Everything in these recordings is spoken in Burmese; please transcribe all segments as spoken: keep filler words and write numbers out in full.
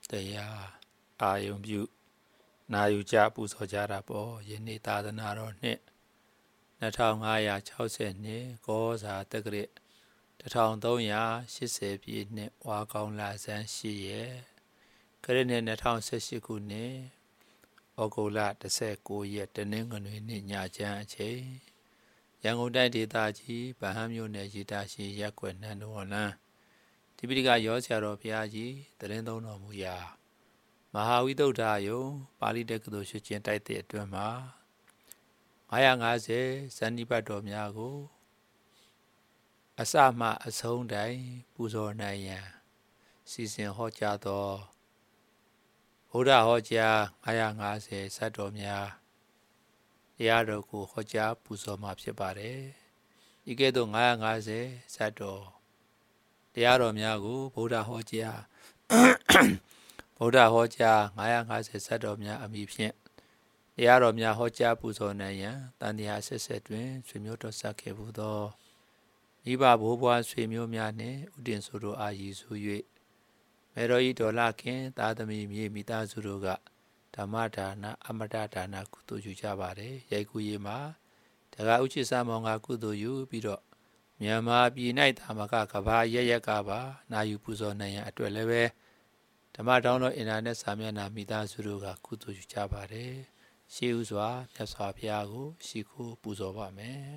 တရားအာယုံပြုနာယူကြပူဇော်ကြတာပေါ့ယနေ့သာသနာတော်နှစ်နှစ်ထောင်ငါးရာခြောက်ဆယ်နှစ်ကောဇာတက္ကရာတစ်ထောင်သုံးရာရှစ်ဆယ်ပြည့်နှစ်ဝါကောင်းလဆန်းရှိရက်ခရစ်နှစ်နှစ်ထောင်ဆယ်ရှစ်ခုနှစ်ဩဂုတ်လတစ်ဆယ်ကိုရက်တနင်္ဂနွေနေ့ညချမ်းအချိန်ရန်ကုန်တိုင်းဒေသကြီးဗဟန်းမြို့နယ်ရည်တာရှိရပ်ကွက်နန်းတော်လန်းတိပိဋကရောဆရာတော်ဘုရားကြီးတရင်သုံးတော်မူရာမဟာဝိသုဒ္ဓယုံပါဠိတက္ကသိုလ်ရှိခြင်းတိုက်တဲ့အတွင်းမှာငါးရာငါးဆယ်ဇန်နိပတ်တော်များကိုအစမှအဆုံးတိုင်ပူဇော်နိုင်ရန်စီစဉ်ဟောကြားသောဗုဒ္ဓဟောကြားငါးရာငါးဆယ်ဇတ်တော်များတရားတော်ကိုဟောကြားပူဇော်မှာဖြစ်ပါတယ်။ဤကဲ့သို့ငါးရာငါးဆယ်ဇတ်တော်တရားတော်များကိုဗုဒ္ဓဟောကြားဗုဒ္ဓဟောကြားငါးရာငါးဆယ်ဇတ်တော်များအမိဖြင့်တရားတော်များဟောကြားပူဇော်နိုင်ရန်တန်တရားဆက်ဆက်တွင်ဆွေမျိုးတော်ဆက်ခဲ့ဘူးသောမိဘဘိုးဘွားဆွေမျိုးများနှင့်ဥတင်ဆိုတို့အာရည်စု၍မေတော်ဤဒေါ်လာခင်သာသမီမြေမိသားစုတို့ကဓမ္မဒါနအမတဒါနကုသိုလ်ယူကြပါတယ်ရိုက်ကူရေးမှာတက္ကဥချစ်စာမောင်ကကုသိုလ်ယူပြီးတော့မြန်မာပြည်၌သာမကကဘာရရက်ကပါနာယူပူဇော်နိုင်ရန်အတွက်လည်းပဲဓမ္မတောင်းတော်အင်တာနက်စာမျက်နှာမိသားစုတို့ကကုသိုလ်ယူကြပါတယ်ရှေးဥစွာမြတ်စွာဘုရားကိုရှိခိုးပူဇော်ပါမယ်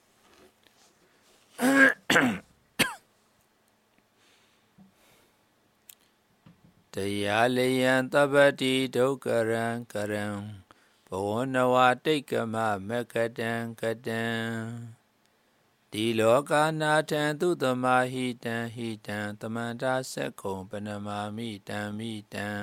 တရားလျံတပ္ပတိဒုက္ကရံကရံဘဝနဝတိတ်ကမမကတံကတံဒီလောကနာထံသူတမဟိတံဟိတံတမန္တာစက္ကုံပနမာမိတံမိတံ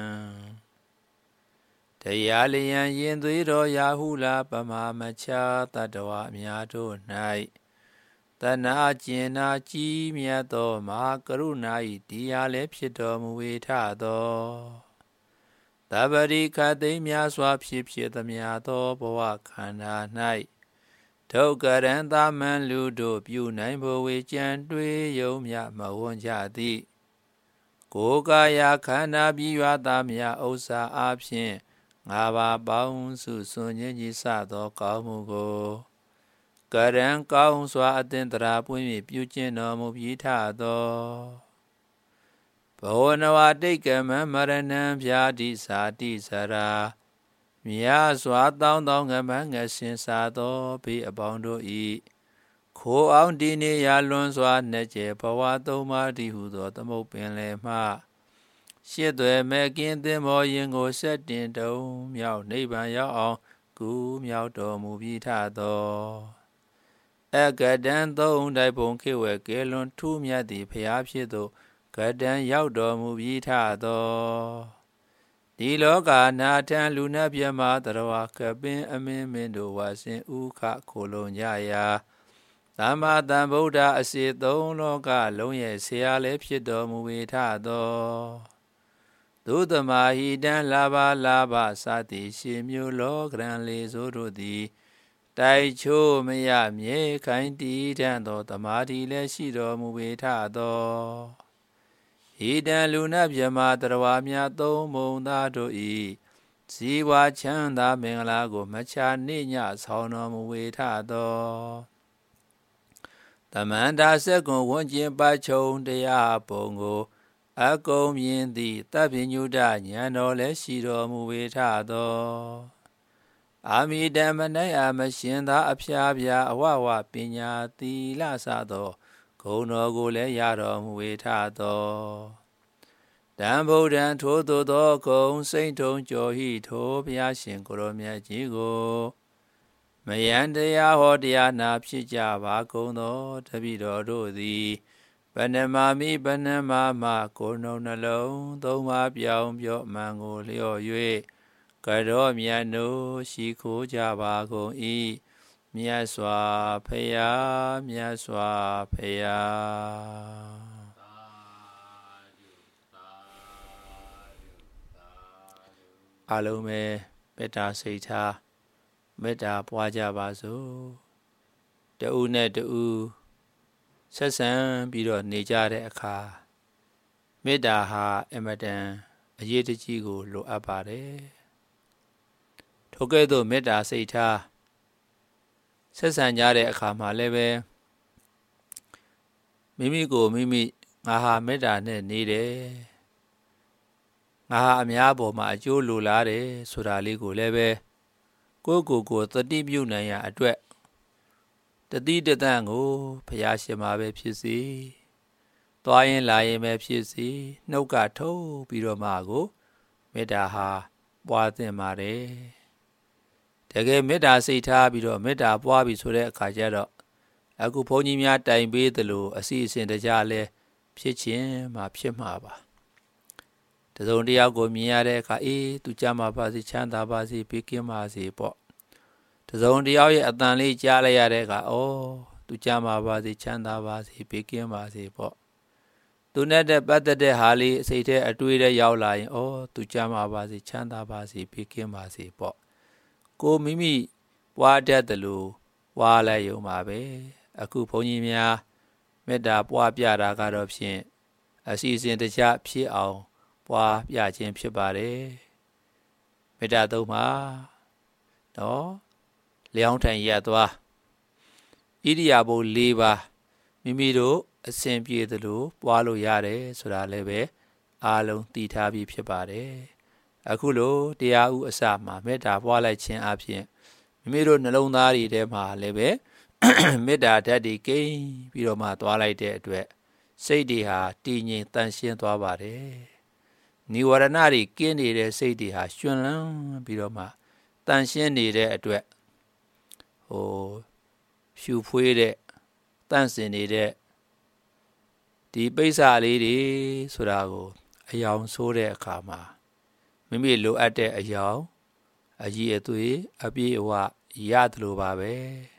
တရားလျံရင်သွေးတော်ရာဟုလာပမာမချာတတ္တဝအများတို့၌တဏှာကျင်နာကြီးမြတ်သောမဟာကရုဏာ၏တရားလည်းဖြစ်တော်မူဝေထသောတပ္ပရိခသိမ်းများစွာဖြစ်ဖြစ်သမျှသောဘဝခန္ဓာ၌ဒုက္ကရံသမန်လူတို့ပြုနိုင်ဘဝေကြံတွေးယုံမြမဝွန်ကြသည်ကိုယ်ကာယခန္ဓာပြီးရွာသားမြဥစ္စာအဖြစ်ငါးပါးပေါင်းစုစွန်ခြင်းကြီးစသောကောင်းမှုကိုကရံကောင်းစွာအသင်္တရာပွင့်၍ပြုကျင့်တော်မူပြီးထသောဘဝနဝတိတ်ကမံမရဏံဗျာတိစာတိစရာမြတ်စွာတောင်းတောင်းငမငဆင်စာသောဘေးအပေါင်းတို့၏ခိုးအောင်ဒီနေရလွန်စွာနှက်ကျဲဘဝသုံးပါးတည်းဟုသောသမုတ်ပင်လေမှရှစ်သွဲမဲ့ကင်းသင်္ဘောရင်ကိုဆက်တင်တုံမြောက်နိဗ္ဗာန်ရောက်အောင်ကူမြောက်တော်မူပြီးထသောအကတံသုံးတိုက်ပုံခေဝဲကဲလွန်ထူးမြတ်သည့်ဖျားဖြစ်သောကတံရောက်တော်မူပြီးထသောဒီလောကနာထံလူနာပြမတရဝကပင်အမင်းမင်းတို့ဝါစင်ဥခခိုလုံးကြရာသမ္မာသမ္ဗုဒ္ဓအစေသုံးလောကလုံးရဲ့ဆရာလည်းဖြစ်တော်မူဝေထသောသုတမဟိတံလာဘလာဘစသည်ရှင်မျိုးလောကရန်လေးစိုးတို့သည်တိုက်ချိုးမရမြေခိုင်တီးထံသောတမာတိလည်းရှိတော်မူဝေထသောဟိတံလူနာမြမတရဝများသုံးမုံသားတို့၏ဇီဝချမ်းသာမင်္ဂလာကိုမချာနေညဆောင်တော်မူဝေထသောတမန္တာစက္ကုံဝန်းကျင်ပါချုံတရားပုံကိုအကုန်မြင်သည့်တပ္ပညုတဉာဏ်တော်လည်းရှိတော်မူဝေထသောအာမိတံမနိုင်အမရှင်သာအဖျားပြာအဝဝပညာသီလစသောဂုဏ်တော်ကိုလည်းရတော်မူဝေထသောတံဗုဒ္ဓံထိုးသို့သောဂုံစိတ်ထုံကျော်ဟိထိုဘုရားရှင်ကိုရောမြတ်ကြီးကိုမယံတရားဟောတရားနာဖြစ်ကြပါကုန်သောတပည့်တော်တို့သည်ပဏမာမိပဏမာမကိုယ်နှုတ်နှလုံးသုံးပါးပြောင်းပြော့မှန်ကိုလျော့၍ကရောမြတ်နိုးရှိခိုးကြပါကုန်၏မြတ်စွာဘုရားမြတ်စွာဘုရားအလုံးပဲမေတ္တာစိတ်ထားမေတ္တာပွားကြပါစို့တဦးနဲ့တဦးဆက်ဆံပြီးတော့နေကြတဲ့အခါမေတ္တာဟာအမတန်အရေးတကြီးကိုလိုအပ်ပါတယ်ထိုကဲ့သို့မေတ္တာစိတ်ထားဆက်ဆံကြတဲ့အခါမှာလည်းပဲမိမိကိုမိမိငါဟာမေတ္တာနဲ့နေတယ်ငါဟာအများပေါ်မှာအကျိုးလိုလားတယ်ဆိုတာလေးကိုလည်းပဲကိုယ့်ကိုယ်ကိုသတိပြုနိုင်ရအတွက်တတိတသန့်ကိုဘုရားရှင်မှာပဲဖြစ်စေသွားရင်လာရင်ပဲဖြစ်စေနှုတ်ကထုတ်ပြီးတော့မှကိုမေတ္တာဟာပွားသင့်ပါတယ်တကယ်မေတ္တာစိတ်ထားပြီးတော့မေတ္တာပွားပြီးဆိုတဲ့အခါကျတော့အခုဘုန်းကြီးများတိုင်ပေးသလိုအစီအစဉ်တကြလဲဖြစ်ခြင်းမှာဖြစ်မှာပါတစုံတယောက်ကိုမြင်ရတဲ့အခါအေးသူကြမှာပါစေချမ်းသာပါစေဘေးကင်းပါစေပေါ့တစုံတယောက်ရဲ့အတန်လေးကြားလိုက်ရတဲ့အခါဩသူကြမှာပါစေချမ်းသာပါစေဘေးကင်းပါစေပေါ့သူနဲ့တဲ့ပတ်သက်တဲ့ဟာလေးစိတ်ထဲအတွေးထဲရောက်လာရင်ဩသူကြမှာပါစေချမ်းသာပါစေဘေးကင်းပါစေပေါ့ကိုမိမိပွားတတ်တယ်လို့ပွားလိုက်ရုံပါပဲအခုဘုန်းကြီးများမေတ္တာပွားပြတာကတော့ဖြင့်အစီအစဉ်တခြားဖြစ်အောင်ပွားပြခြင်းဖြစ်ပါတယ်မေတ္တာသုံးပါနော်လျောင်းထိုင်ရသွားဣရိယာပု၄ပါးမိမိတို့အစဉ်ပြေသလိုပွားလို့ရတယ်ဆိုတာလည်းပဲအားလုံးသိထားပြီးဖြစ်ပါတယ်အခုလိုတရားဥအစမှာမေတ္တာပွားလိုက်ခြင်းအပြင်မိမိတို့နှလုံးသားတွေထဲမှာလည်းပဲမေတ္တာဓာတ်တွေကိန်းပြီးတော့မှသွားလိုက်တဲ့အတွက်စိတ်တွေဟာတည်ငြိမ်တန့်ရှင်းသွားပါတယ်နိဝရဏတွေကင်းနေတဲ့စိတ်တွေဟာရှင်လန်းပြီးတော့မှတန့်ရှင်းနေတဲ့အတွက်ဟိုဖြူဖွေးတဲ့တန့်စင်နေတဲ့ဒီပိဿာလေးတွေဆိုတာကိုအယောင်ဆိုးတဲ့အခါမှာမိမိလိုအပ်တဲ့အယောင်အကြီးအသွေးအပြည့်အဝရတယ်လို့ပါပဲ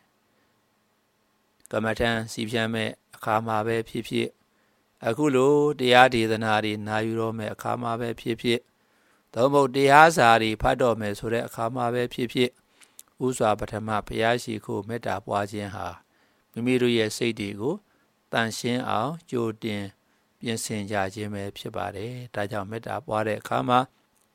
ကမ္မထံစီဖြံမဲ့အခါမှာပဲဖြစ်ဖြစ်အခုလိုတရားဒေသနာတွေနာယူတော့မဲ့အခါမှာပဲဖြစ်ဖြစ်သို့မဟုတ်တရားစာတွေဖတ်တော့မယ်ဆိုတဲ့အခါမှာပဲဖြစ်ဖြစ်ဥစွာပထမဘုရားရှိခိုးမေတ္တာပွားခြင်းဟာမိမိတို့ရဲ့စိတ်တွေကိုတန်ရှင်းအောင်ကြိုတင်ပြင်ဆင်ကြခြင်းပဲဖြစ်ပါတယ်ဒါကြောင့်မေတ္တာပွားတဲ့အခါမှာ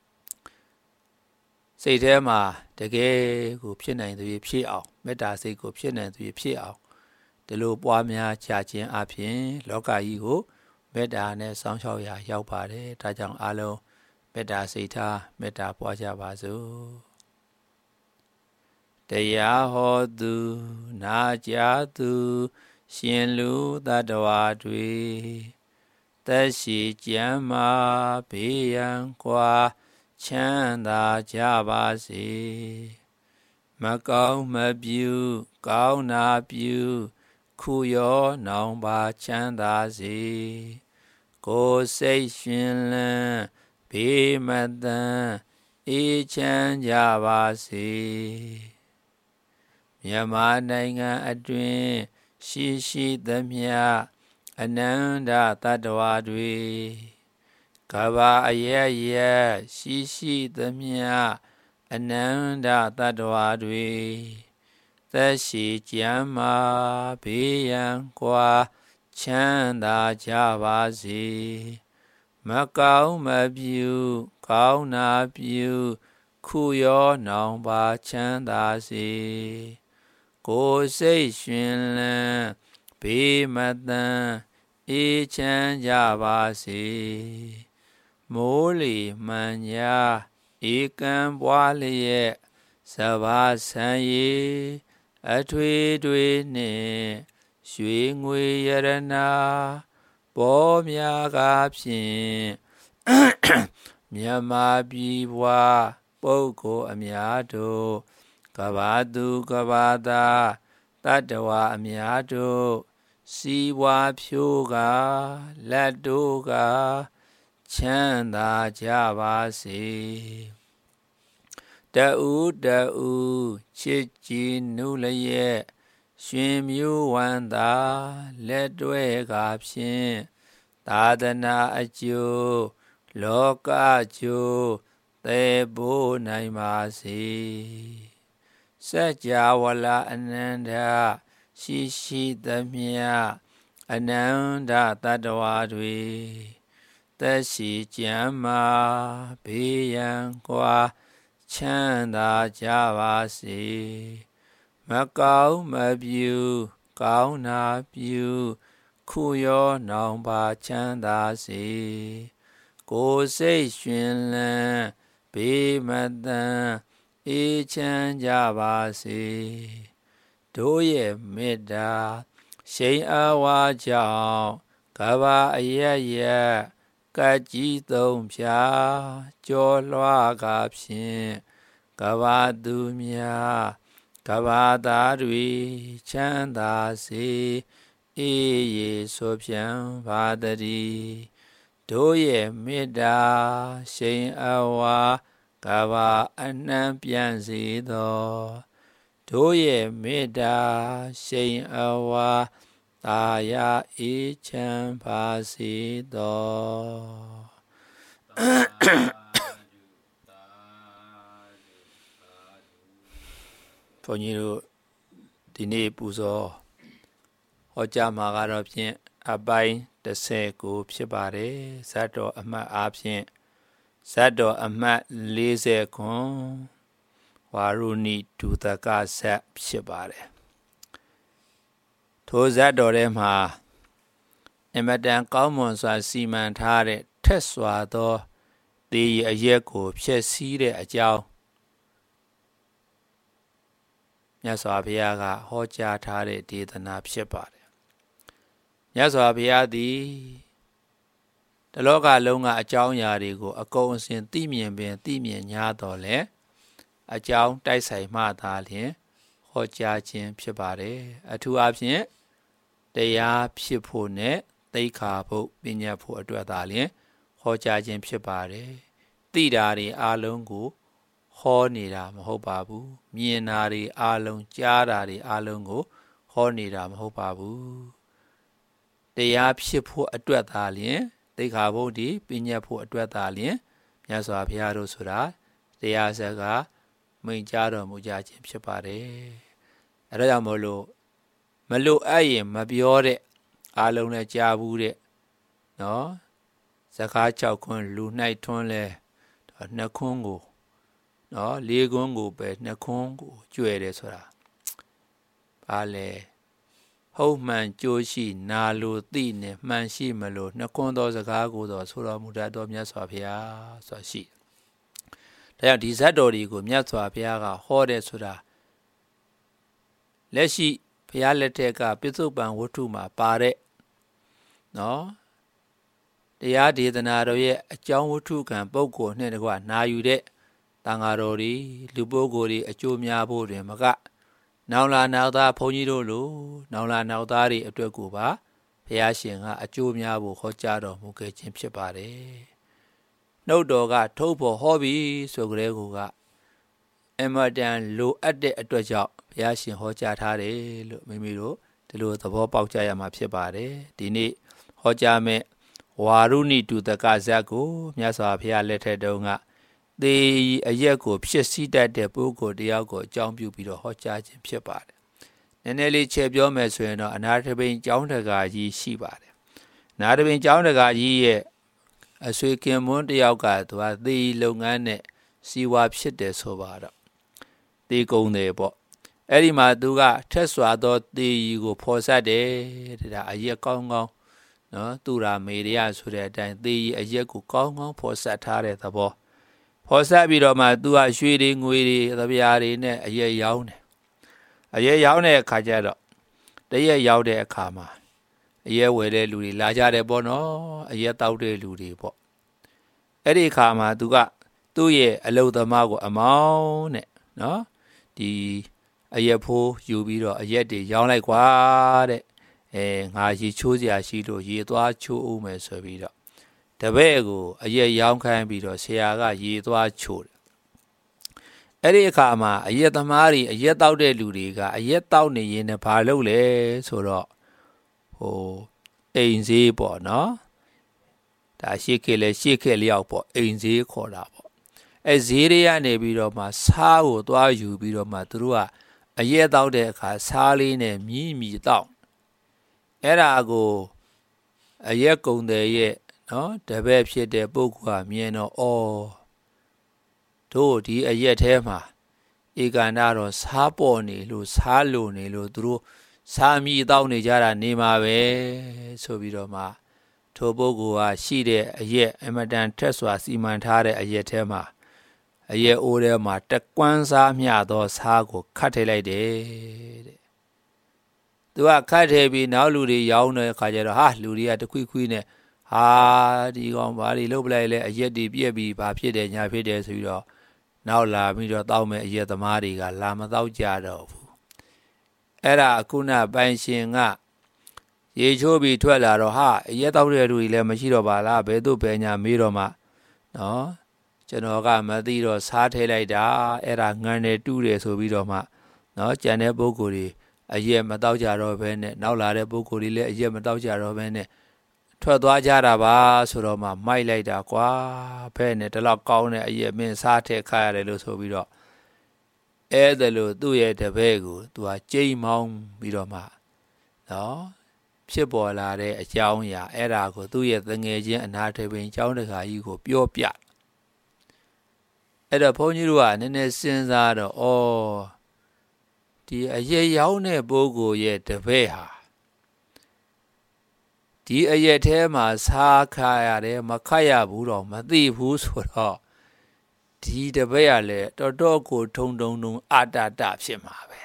စိတ်ထဲမှာတကယ်ကိုဖြစ်နိုင်သူဖြစ်အောင်မေတ္တာစိတ်ကိုဖြစ်နိုင်သူဖြစ်အောင်ဒီလိုပွားများကြခြင်းအပြင်လောကကြီးကိုမေတ္တာနဲ့စောင့်ရှောက်ရာရောက်ပါတယ်ဒါကြောင့်အားလုံးမေတ္တာစိတ်ထားမေတ္တာပွားကြပါစို့တရားဟောသူနာကြားသူရှင်လူတတ္တဝါတွေသက်ရှိကျမ်းမာဘေးရန်ကွာချမ်းသာကြပါစေမကောင်းမပြုကောင်းနာပြုခုရောနောင်ပါချမ်းသာစေကိုယ်စိတ်ရှင်လန်းဘေးမတန်အေးချမ်းကြပါစေမြန်မာနိုင်ငံအတွင်းရှိရှိသမျှအနန္တတတ္တဝါတွေကဘာအယက်ရက်ရှိရှိသမျှအနန္တတတ္တဝါတွေသက်ရှိကျမ်းမာဘေးရန်ကွာချမ်းသာကြပါစေမကောင်းမပြုကောင်းနာပြုခုရောနောင်ပါချမ်းသာစေကိုယ်စိတ်ရှင်လန်းဘေးမတန်အေးချမ်းကြပါစေမိုးလီမှန်ညာဧကံပွားလျက်စဘာဆံရီအထွေထွေနှင့်ရွှေငွေရတနာပေါ်များကားဖြင့်မြတ်မာပြည်ဘွားပုဂ္ဂိုလ်အများတို့ကဘာသူကဘာသာတတ္တဝါအများတို့စီဝါဖြိုးကလက်တို့ကချမ်းသာကြပါစေတဦးတဦးချစ်ကြည်နုလျက်ရှင်မျိုးဝန္တာလက်တွဲကဖြင့်သာသနာအကျိုးလောကအကျိုးသေဖို့နိုင်ပါစေစัจ java လာအနန္တရှိရှိသမျှအနန္တတတ္တဝါတွေသက်ရှိကျမ်းမာဘေးရန်ကွာချမ်းသာကြပါစေမကောင်းမပြူကောင်းနာပြူခုရောနောင်ပါချမ်းသာစေကိုယ်စိတ်ရှင်လန်းဘေးမတန်အေးချမ်းကြပါစေတို့ရဲ့မေတ္တာရှိန်အားဝါကြောင့်ကဘာအယက်ယက်ကကြီးသုံးဖြာကြောလွှားကဖြင့်ကဘာသူများကဘာသားတွေချမ်းသာစေအေးရေဆိုပြန်ပါတည်းတို့ရဲ့မေတ္တာရှိန်အားဝါကဘာအနှံ့ပြန်စေသောတို့ရဲ့မေတ္တာရှိန်အားဝါသာယာအေးချမ်းပါစေသောဘုန်းကြီးတို့ဒီနေ့ပူဇော်ဟောကြားမှာကတော့ဖြင့်အပိုင်းတစ်ဆယ်ကိုဖြစ်ပါတယ်ဇတ်တော်အမှတ်အားဖြင့်ဇတ်တော်အမှတ်လေးဆယ်ခွန်ဝါရုဏီဒုသကဇတ်ဖြစ်ပါတယ်ထိုဇတ်တော်ထဲမှာအမတန်ကောင်းမွန်စွာစီမံထားတဲ့ထက်စွာသောသေရအရက်ကိုဖျက်ဆီးတဲ့အကြောင်းမြတ်စွာဘုရားကဟောကြားထားတဲ့ဒေသနာဖြစ်ပါတယ်မြတ်စွာဘုရားသည်တလောကလုံးကအကြောင်းအရာတွေကိုအကုန်အစင်သိမြင်ပင်သိမြင်ညာတော်လဲအကြောင်းတိုက်ဆိုင်မှသာလျှင်ဟောကြားခြင်းဖြစ်ပါတယ်အထူးအားဖြင့်တရားဖြစ်ဖို့နဲ့သိက္ခာဖို့ပညာဖို့အတွက်သာလျှင်ဟောကြားခြင်းဖြစ်ပါတယ်သိတာတွေအလုံးကိုဟောနေတာမဟုတ်ပါဘူးမြင်တာတွေအလုံးကြားတာတွေအလုံးကိုဟောနေတာမဟုတ်ပါဘူးတရားဖြစ်ဖို့အတွက်သာလျှင်သိက္ခာဖို့ဒီပညာဖို့အတွက်သာလျှင်မြတ်စွာဘုရားတို့ဆိုတာတရားစကားမိန့်ကြားတော်မူကြခြင်းဖြစ်ပါတယ်အဲဒါကြောင့်မို့လို့မလို့အပ်ရင်မပြောတဲ့အားလုံးနဲ့ကြားဘူးတဲ့နော်စကား၆ခွန်းလူ၌ထွန်းလဲနှစ်ခွန်းကိုနော်လေးခွန်းကိုပဲနှစ်ခွန်းကိုကျွဲတယ်ဆိုတာဘာလဲဟုတ်မှန်ကြိုးရှိနာလိုသိနေမှန်ရှိမလို့နှစ်ခွန်းသောစကားကိုတော့ဆိုတော်မူတတ်တော်မြတ်စွာဘုရားဆိုတာရှိတယ်ဒါကြောင့်ဒီဇတ်တော်တွေကိုမြတ်စွာဘုရားကဟောတယ်ဆိုတာလက်ရှိဘုရားလက်ထက်ကပိဿုပန်ဝတ္ထုမှာပါတဲ့နော်တရားဒေသနာတော်ရဲ့အကြောင်းဝတ္ထုကံပုဂ္ဂိုလ်နဲ့တကွနာယူတဲ့တန်ဃာတော်တွေလူပုဂ္ဂိုလ်တွေအကျိုးများဖို့တွင်မကနောင်လာနောက်သားဘုန်းကြီးတို့လိုနောင်လာနောက်သားတွေအတွက်ကိုပါဘုရားရှင်ကအကျိုးများဖို့ဟောကြားတော်မူခဲ့ခြင်းဖြစ်ပါတယ်နှုတ်တော်ကထုတ်ဖို့ဟောပြီဆိုကြတဲ့ကူကအမတန်လိုအပ်တဲ့အတွက်ကြောင့်ဘုရားရှင်ဟောကြားထားတယ်လို့မိမိတို့ဒီလိုသဘောပေါက်ကြရမှာဖြစ်ပါတယ်ဒီနေ့ဟောကြားမဲ့ဝါရုဏီဒုသကဇတ်ကိုမြတ်စွာဘုရားလက်ထက်တုန်းကသေအရက်ကိုဖြစ်စည်းတတ်တဲ့ပုဂ္ဂိုလ်တယောက်ကိုအကြောင်းပြုပြီးတော့ဟောကြားခြင်းဖြစ်ပါတယ်နည်းနည်းလေးချဲ့ပြောမယ်ဆိုရင်တော့အနာထပိန်ကျောင်းတကာကြီးရှိပါတယ်အနာထပိန်ကျောင်းတကာကြီးရဲ့အဆွေခင်မွန်းတယောက်ကသူကသေလုပ်ငန်းနဲ့စီဝါဖြစ်တယ်ဆိုပါတော့သေကုန်တယ်ပေါ့အဲ့ဒီမှာသူကထက်စွာသောသေကြီးကိုဖော်ဆက်တယ်ဒါအရက်ကောင်းကောင်းနော်သူရာမေရယဆိုတဲ့အတိုင်းသေကြီးအရက်ကိုကောင်းကောင်းဖော်ဆက်ထားတဲ့သဘောဖော်ဆက်ပြီးတော့မှသူကရွှေတွေငွေတွေသပြားတွေနဲ့အရက်ရောင်းတယ်အရက်ရောင်းတဲ့အခါကျတော့တရက်ရောက်တဲ့အခါမှာအရက်ဝယ်တဲ့လူတွေလာကြတယ်ပေါ့နော်အရက်တောက်တဲ့လူတွေပေါ့အဲ့ဒီအခါမှာသူကသူ့ရဲ့အလုပ်သမားကိုအမောင်းနဲ့နော်ဒီအရက်ဖိုးယူပြီးတော့အရက်တွေရောင်းလိုက်ကွာတဲ့အဲငါရေချိုးစရာရှိလို့ရေသွားချိုးဦးမယ်ဆိုပြီးတော့တပည့်ကိုအရက်ရောင်းခိုင်းပြီးတော့ဆရာကရေသွားချိုးတယ်အဲ့ဒီအခါမှာအရက်သမားတွေအရက်တောက်တဲ့လူတွေကအရက်တောက်နေရင်လည်းဘာလုပ်လဲဆိုတော့ဟိုအိမ်ဈေးပေါ့နော်ဒါရှေ့ခေတ်လဲရှေ့ခေတ်လျောက်ပေါ့အိမ်ဈေးခေါ်တာပေါ့အဲဈေးတွေကနေပြီးတော့မှစားကိုသွားယူပြီးတော့မှသူတို့ကအရက်တောက်တဲ့အခါစားလေးနဲ့မြည်မြည်တောက်အဲ့ဒါကိုအရက်ကုံတယ်ရဲ့နော်တပည့်ဖြစ်တဲ့ပုဂ္ဂိုလ်ဟာမြင်တော့အော်တို့ဒီအရက်ထဲမှာဧကန္တတော့စားပေါ်နေလို့စားလို့နေလို့သူတို့စားမိတောက်နေကြတာနေမှာပဲဆိုပြီးတော့မှထိုပုဂ္ဂိုလ်ဟာရှိတဲ့အရက်အမတန်ထက်စွာစီမံထားတဲ့အရက်ထဲမှာအရက်အိုးထဲမှာတကွမ်းစားမျှသောစားကိုခတ်ထည့်လိုက်တယ်တဲ့သူကခတ်ထည့်ပြီးနောက်လူတွေရောင်းတဲ့အခါကျတော့ဟာလူတွေကတခွိခွိနဲ့ဟာဒီကောင်ဘာတွေလုပ်ပလိုက်လဲအရက်တွေပြက်ပြီးဘာဖြစ်တယ်ညာဖြစ်တယ်ဆိုပြီးတော့နောက်လာပြီးတော့တောက်မဲ့အရက်သမားတွေကလာမတောက်ကြတော့ဘူးအဲ့ဒါအခုနပိုင်ရှင်ကရေချိုးပြီးထွက်လာတော့ဟာအရက်တောက်တဲ့လူတွေလည်းမရှိတော့ပါလားဘယ်သူ့ဘယ်ညာမေးတော့မှနော်ကျွန်တော်ကမသိတော့စားထဲလိုက်တာအဲ့ဒါငံတယ်တူးတယ်ဆိုပြီးတော့မှနော်ကြံတဲ့ပုဂ္ဂိုလ်တွေအရက်မတောက်ကြတော့ဘဲနဲ့နောက်လာတဲ့ပုဂ္ဂိုလ်တွေလည်းအရက်မတောက်ကြတော့ဘဲနဲ့ထွက်သွားကြတာပါဆိုတော့မှမိုက်လိုက်တာကွာဘဲနဲ့ဒီလောက်ကောင်းတဲ့အရက်မင်းစားထဲခါရတယ်လို့ဆိုပြီးတော့အဲ့ဒါလို့သူ့ရဲ့တပည့်ကိုသူကကြိမ်မောင်းပြီးတော့မှနော်ဖြစ်ပေါ်လာတဲ့အကြောင်းအရာအဲ့ဒါကိုသူ့ရဲ့တငယ်ချင်းအနာထေပင်ကျောင်းတကာကြီးကိုပြောပြအဲ့တော့ဘုန်းကြီးတို့ကနည်းနည်းစဉ်းစားတော့ဩဒီအရက်ရောင်းတဲ့ပုဂ္ဂိုလ်ရဲ့တပည့်ဟာဒီအရက်ထဲမှာစားခါရတယ်မခတ်ရဘူးတော့မသိဘူးဆိုတော့ဒီတပည့်ကလည်းတော်တော်ကိုထုံထုံထုံအာတတဖြစ်မှာပဲ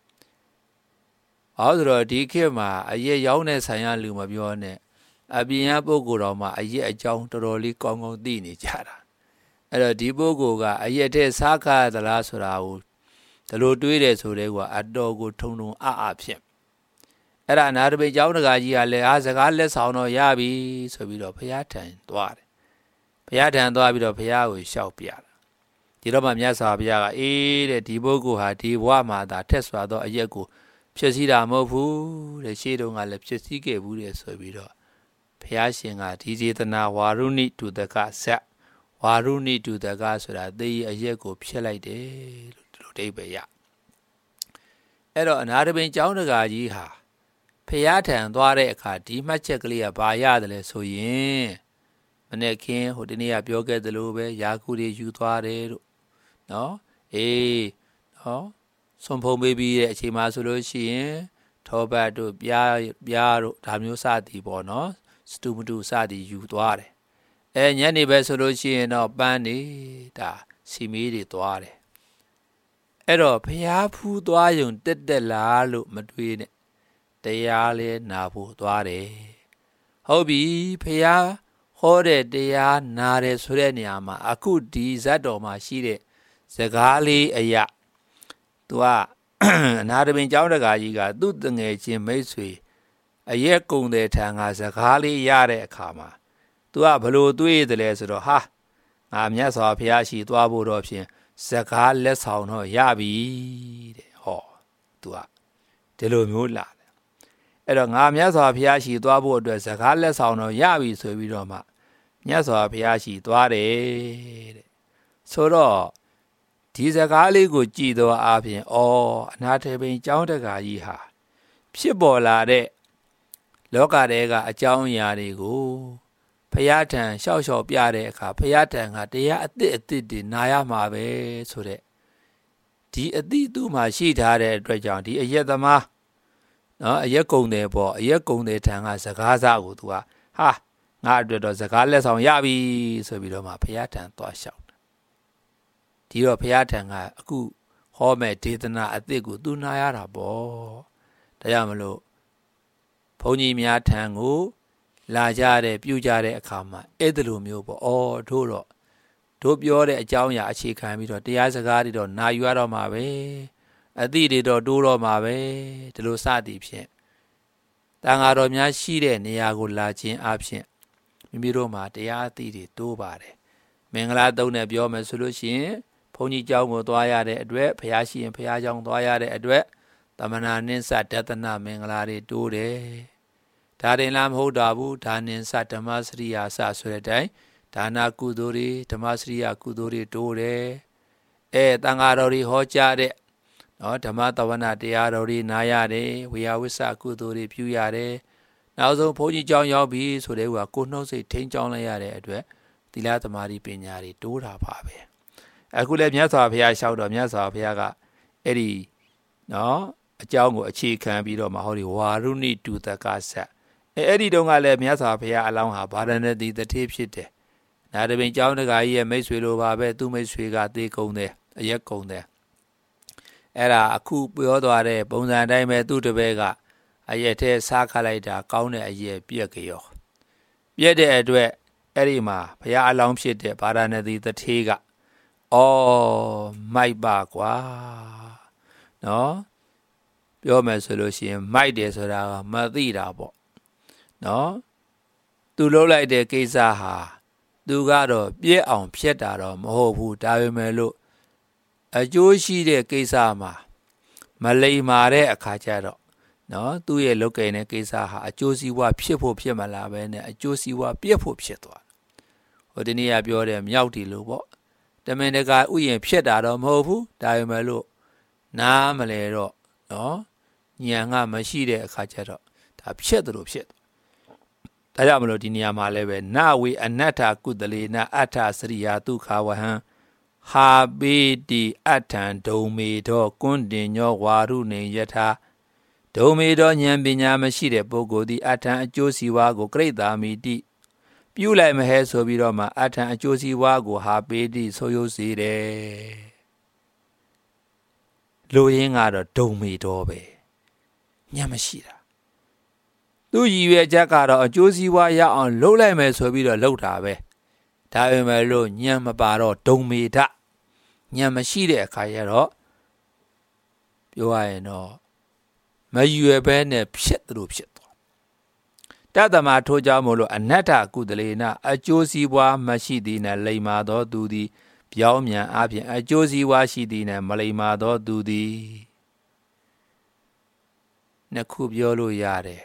ဟောဆိုတော့ဒီခေတ်မှာအရက်ရောင်းတဲ့ဆိုင်ရလူမပြောနဲ့အပြင်ကပုဂ္ဂိုလ်တော်မှာအရက်အကြောင်းတော်တော်လေးကောင်းကောင်းသိနေကြတာအဲ့တော့ဒီပုဂ္ဂိုလ်ကအရက်ထဲစားခါရသလားဆိုတာကိုဒီလိုတွေးတယ်ဆိုတဲ့ကအတော်ကိုထုံထုံအအဖြစ်အဲ့ဒါနာတပိကျောင်းတကာကြီးကလည်းအားစကားလက်ဆောင်တော့ရပြီဆိုပြီးတော့ဘုရားထံသွားတယ်ဘုရားထံသွားပြီးတော့ဘုရားကိုလျှောက်ပြတာဒီတော့မှမြတ်စွာဘုရားကအေးတဲ့ဒီပုဂ္ဂိုလ်ဟာဒီဘဝမှာသာထက်စွာသောအရက်ကိုဖြစ်စည်းတာမဟုတ်ဘူးတဲ့ရှေ့တုန်းကလည်းဖြစ်စည်းခဲ့ဘူးတဲ့ဆိုပြီးတော့ဘုရားရှင်ကဒီစေတနာဝါရုဏိတုတကဆက်ဝါရုဏိတုတကဆိုတာသေအရက်ကိုဖြစ်လိုက်တယ်လို့ဒီလိုအဓိပ္ပာယ်ရအဲ့တော့အနာတပင်ကျောင်းတကာကြီးဟာဖျားထံသွားတဲ့အခါဒီမှတ်ချက်ကလေးကဘာရတယ်လဲဆိုရင်မနေ့ကဟိုဒီနေ့ကပြောခဲ့သလိုပဲယာကုတွေယူသွားတယ်လို့နော်အေးနော်ဆွန်ဖုံပေးပြီးတဲ့အချိန်မှဆိုလို့ရှိရင်ထောပတ်တို့ပြားပြားတို့ဒါမျိုးစသည်ပေါ့နော်စတူမတူစသည်ယူသွားတယ်အဲညနေပဲဆိုလို့ရှိရင်တော့ပန်းနေတာစီမီးတွေသွားတယ်အဲ့တော့ဖျားဖူးသွားယုံတက်တက်လားလို့မတွေးနဲ့တရားလဲနာဖို့သွားတယ်ဟုတ်ပြီဖျားဟောတဲ့တရားနာတယ်ဆိုတဲ့နေရာမှာအခုဒီဇတ်တော်မှာရှိတဲ့စကားလေးအရာသူကအနာတပင်ကျောင်းတကာကြီးကသူ့တငယ်ချင်းမိတ်ဆွေအရက်ကုံတဲ့ထံကစကားလေးရတဲ့အခါမှာသူကဘလို့တွေးတယ်လဲဆိုတော့ဟာငါမြတ်စွာဘုရားရှိသွားဖို့တော့ဖြင့်စကားလက်ဆောင်တော့ရပြီတဲ့ဟောသူကဒီလိုမျိုးလာတယ်အဲ့တော့ငါမြတ်စွာဘုရားရှိသွားဖို့အတွက်စကားလက်ဆောင်တော့ရပြီဆိုပြီးတော့မှမြတ်စွာဘုရားရှိသွားတယ်တဲ့ဆိုတော့ဒီစကားလေးကိုကြည်တော်အားဖြင့်ဩအနာထေပင်ကျောင်းတကာကြီးဟာဖြစ်ပေါ်လာတဲ့လောကထဲကအကြောင်းအရာတွေကိုဖျားထံလျှောက်လျှောက်ပြတဲ့အခါဖျားထံကတရားအသစ်အသစ်တွေနာရမှာပဲဆိုတဲ့ဒီအသည့်သူ့မှာရှိထားတဲ့အတွက်ကြောင့်ဒီအယက်သမားနော်အရက်ကုံတယ်ပေါ့အရက်ကုံတယ်ထံကစကားစားကိုသူကဟာငါအတွက်တော့စကားလက်ဆောင်ရပြီဆိုပြီးတော့မှဖျားထံသွားလျှောက်ဒီတော့ဖျားထံကအခုဟောမဲ့ဒေသနာအသစ်ကိုသူနာရတာပေါ့ဒါကြောင့်မလို့ဘုန်းကြီးများထံကိုလာကြတဲ့ပြုကြတဲ့အခါမှာအဲ့ဒီလိုမျိုးပေါ့အော်တို့တော့တို့ပြောတဲ့အကြောင်းအရာအခြေခံပြီးတော့တရားစကားတွေတော့နာယူရတော့မှာပဲအသည့်တွေတော့တိုးတော့မှာပဲဒီလိုစသည်ဖြင့်တန်ဃာတော်များရှိတဲ့နေရာကိုလာခြင်းအပြင်မိမိတို့မှာတရားအသည့်တွေတိုးပါတယ်မင်္ဂလာတုံးနဲ့ပြောမယ်ဆိုလို့ရှိရင်ဘုန်းကြီးကျောင်းကိုသွားရတဲ့အတွက်ဘုရားရှိရင်ဘုရားကျောင်းသွားရတဲ့အတွက်သမဏနိစ္စဒသနမင်္ဂလာတွေတိုးတယ်ဒါရင်လားမဟုတ်တာဘူးဒါနင်္စဓမ္မစရိယာစဆိုတဲ့အတိုင်းဒါနာကုသိုလ်တွေဓမ္မစရိယာကုသိုလ်တွေတိုးတယ်အဲတန်ဃာတော်တွေဟောကြားတဲ့နော်ဓမ္မတဝနာတရားတော်တွေနာရတယ်ဝေယဝိဆကုသိုလ်တွေပြုရတယ်နောက်ဆုံးဘုန်းကြီးကျောင်းရောက်ပြီဆိုတဲ့ကကိုနှုတ်စိတ်ထိန်းကျောင်းလိုက်ရတဲ့အတွက်သီလသမာဓိပညာတွေတိုးတာပါပဲအခုလည်းမြတ်စွာဘုရားလျှောက်တော့မြတ်စွာဘုရားကအဲ့ဒီနော်အကြောင်းကိုအခြေခံပြီးတော့မဟုတ်ဒီဝါရုဏိတုတကဆက်အဲအဲ့ဒီတုန်းကလည်းမြတ်စွာဘုရားအလောင်းဟာဗာရဏသီတထေဖြစ်တယ်နာတပင်ကျောင်းတကာကြီးရဲ့မိတ်ဆွေလိုပါပဲသူ့မိတ်ဆွေကသေကုန်တယ်အရက်ကုန်တယ်အဲ့ဒါအခုပြောသွားတဲ့ပုံစံအတိုင်းပဲသူ့တပည့်ကအရက်ထဲစားခလိုက်တာကောင်းတဲ့အရက်ပြက်ကြောပြက်တဲ့အတွက်အဲ့ဒီမှာဘုရားအလောင်းဖြစ်တဲ့ဗာရဏသီတထေကအော်မိုက်ပါကွာနော်ပြောမယ်ဆိုလို့ရှိရင်မိုက်တယ်ဆိုတာကမသိတာပေါ့နော်သူလှုပ်လိုက်တဲ့ကိစ္စဟာသူကတော့ပြည့်အောင်ဖြစ်တာတော့မဟုတ်ဘူးဒါပေမဲ့လို့အကျိုးရှိတဲ့ကိစ္စမှာမလိမ္မာတဲ့အခါကျတော့နော်သူ့ရဲ့လုတ်ကိန်းတဲ့ကိစ္စဟာအကျိုးစီးပွားဖြစ်ဖို့ဖြစ်မလာပဲနဲ့အကျိုးစီးပွားပြည့်ဖို့ဖြစ်သွားဟိုဒီနေ့ကပြောတဲ့မြောက်တီလို့ပေါ့တမင်တကာဥယျာဉ်ဖြစ်တာတော့မဟုတ်ဘူးဒါပေမဲ့လို့နားမလဲတော့နော်ဉာဏ်ကမရှိတဲ့အခါကျတော့ဒါဖြစ်တယ်လို့ဖြစ်ဒါကြောင့်မလို့ဒီနေရာမှာလည်းပဲနဝေအနတ္ထကုသလေနအဋ္ဌစရိယာဒုက္ခဝဟံဟာပေတိအဋ္ဌံဒုံမေသောကွန်းတင်ညောဝါရုနေယထာဒုံမေသောဉာဏ်ပညာမရှိတဲ့ပုဂ္ဂိုလ်သည်အဋ္ဌံအကျိုးစီးပွားကိုကိရိတာမိတိပြုလိုက်မဟဲဆိုပြီးတော့မှအဋ္ဌံအကျိုးစီးပွားကိုဟာပေတိဆိုရုပ်စေတယ်လူရင်းကတော့ဒုံမေတော်ပဲဉာဏ်မရှိတာသူရည်ရွယ်ချက်ကတော့အကျိုးစီးပွားရအောင်လုပ်လိုက်မယ်ဆိုပြီးတော့လုပ်တာပဲဒါပေမဲ့လို့ဉာဏ်မပါတော့ဒုံမေထဉာဏ်မရှိတဲ့အခါကျတော့ပြောရရင်တော့မရွယ်ပဲနဲ့ဖြစ်တယ်လို့ဖြစ်သွားတတ္တမထိုးကြောင်းမို့လို့အနတ္တကုသလေနအကျိုးစီးပွားမရှိသည်နဲ့လိမ္မာသောသူသည်ပြောင်းမြန်အပြင်အကျိုးစီးပွားရှိသည်နဲ့မလိမ္မာသောသူသည်နှစ်ခုပြောလို့ရတယ်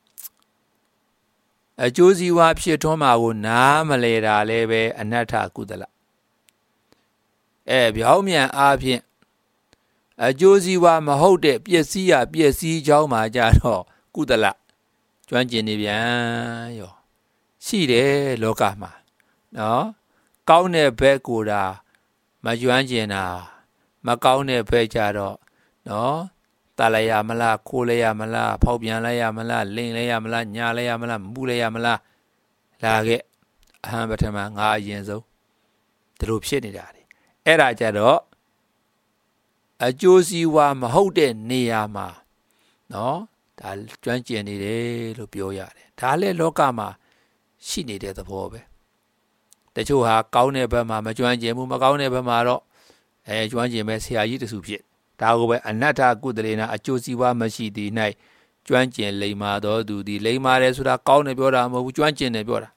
အကျိုးစီးပွားဖြစ်ထွန်းမှာကိုနားမလဲတာလည်းပဲအနတ္ထကုသလအဲပြောင်းမြန်အားဖြင့်အကျိုးစီးပွားမဟုတ်တဲ့ပျက်စီးရပျက်စီးကြောင်းမှာကြတော့ကုသလကျွမ်းကျင်နေပြန်ရောရှိတယ်လောကမှာနော်ကောင်းတဲ့ဘက်ကိုတာမကျွမ်းကျင်တာမကောင်းတဲ့ဘက်ကြတော့နော်တလိုက်ရမလားခိုးလိုက်ရမလားဖောက်ပြန်လိုက်ရမလားလိန်လိုက်ရမလားညာလိုက်ရမလားမူလိုက်ရမလားလာခဲ့အဟံပထမငါအရင်ဆုံးဒီလိုဖြစ်နေတာလေအဲ့ဒါကြတော့အကျိုးစီးပွားမဟုတ်တဲ့နေရာမှာနော်ဒါကျွမ်းကျင်နေတယ်လို့ပြောရတယ်ဒါလည်းလောကမှာရှိနေတဲ့သဘောပဲတချို့ဟာကောင်းတဲ့ဘက်မှာမကျွမ်းကျင်ဘူးမကောင်းတဲ့ဘက်မှာတော့အဲကျွမ်းကျင်မဲ့ဆရာကြီးတစုဖြစ်ဒါကိုပဲအနတ္ထကုသလေနအကျိုးစီးပွားမရှိသည်၌ကျွမ်းကျင်လိမ္မာသောသူသည်လိမ္မာတယ်ဆိုတာကောင်းတယ်ပြောတာမဟုတ်ဘူးကျွမ်းကျင်တယ်ပြောတာ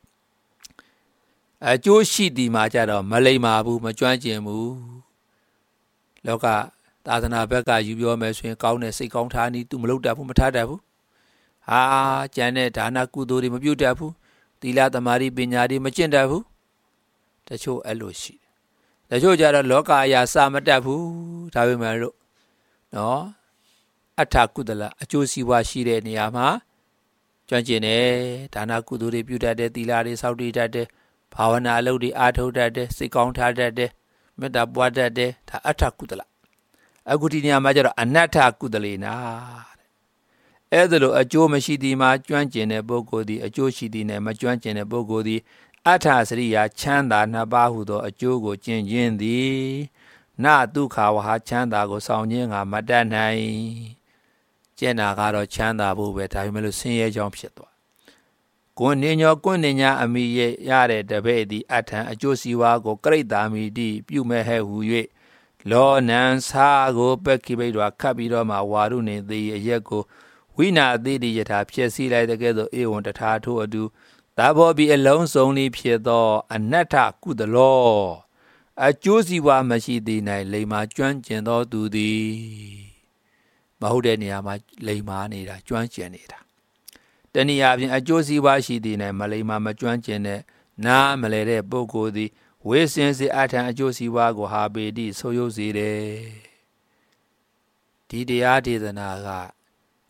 အကျိုးရှိသည်မှာကြတော့မလိမ္မာဘူးမကျွမ်းကျင်ဘူးလောကသာသနာဘက်ကယူပြောမယ်ဆိုရင်ကောင်းတဲ့စိတ်ကောင်းထားနည်းသူမလုပ်တတ်ဘူးမထားတတ်ဘူးဟာကျန်တဲ့ဒါနကုသိုလ်တွေမပြုတ်တတ်ဘူးသီလသမာဓိပညာတွေမကျင့်တတ်ဘူးတချို့အဲ့လိုရှိတယ်တချို့ကြတော့လောကအရာစာမတတ်ဘူးဒါပေမဲ့လို့နော်အဋ္ဌကုသလအကျိုးစီးပွားရှိတဲ့နေရာမှာကျွမ်းကျင်တယ်ဒါနကုသိုလ်တွေပြုတတ်တယ်သီလတွေစောင့်တည်တတ်တယ်ဘာဝနာအလုပ်တွေအားထုတ်တတ်တယ်စိတ်ကောင်းထားတတ်တယ်မေတ္တာပွားတတ်တယ်ဒါအဋ္ဌကုသလအခုဒီနေရာမှာကျတော့အနတ္ထကုသလေနာအဲ့ဒါလိုအကျိုးမရှိသည်မှာကျွမ်းကျင်တဲ့ပုဂ္ဂိုလ်သည်အကျိုးရှိသည်နဲ့မကျွမ်းကျင်တဲ့ပုဂ္ဂိုလ်သည်အဋ္ဌစရိယာချမ်းသာနှစ်ပါးဟုသောအကျိုးကိုကျင့်ခြင်းသည်နဒုက္ခဝဟချမ်းသာကိုဆောင်ခြင်းကမတတ်နိုင်ကျင့်တာကတော့ချမ်းသာဖို့ပဲဒါပေမဲ့လို့ဆင်းရဲကြောင်းဖြစ်သွားကိုယ်နေညောကိုယ်နေညာအမိရရတဲ့တပည့်သည်အထံအကျိုးစီးပွားကိုကိရိတာမိတိပြုမဲ့ဟဲ့ဟူ၍လောနံစာကိုပက္ခိဘိတော်ခတ်ပြီးတော့မှဝါရုနေသည်အရက်ကိုဝိနာတိတိယထာဖြစ်စီလိုက်တဲ့ကဲ့သို့ဧဝံတထာထို့အတူသာဘောပြီးအလုံးစုံလေးဖြစ်သောအနတ္ထကုသလောအကျိုးစီးပွားမရှိသည်၌လိမ္မာကျွမ်းကျင်သောသူသည်မဟုတ်တဲ့နေရာမှာလိမ္မာနေတာကျွမ်းကျင်နေတာတနည်းအားဖြင့်အကျိုးစီးပွားရှိသည်၌မလိမ္မာမကျွမ်းကျင်တဲ့နားမလဲတဲ့ပုဂ္ဂိုလ်သည်ဝိစင်စေအထံအကျိုးစီးပွားကိုဟာပေတိဆိုရုပ်စေတယ်ဒီတရားဒေသနာက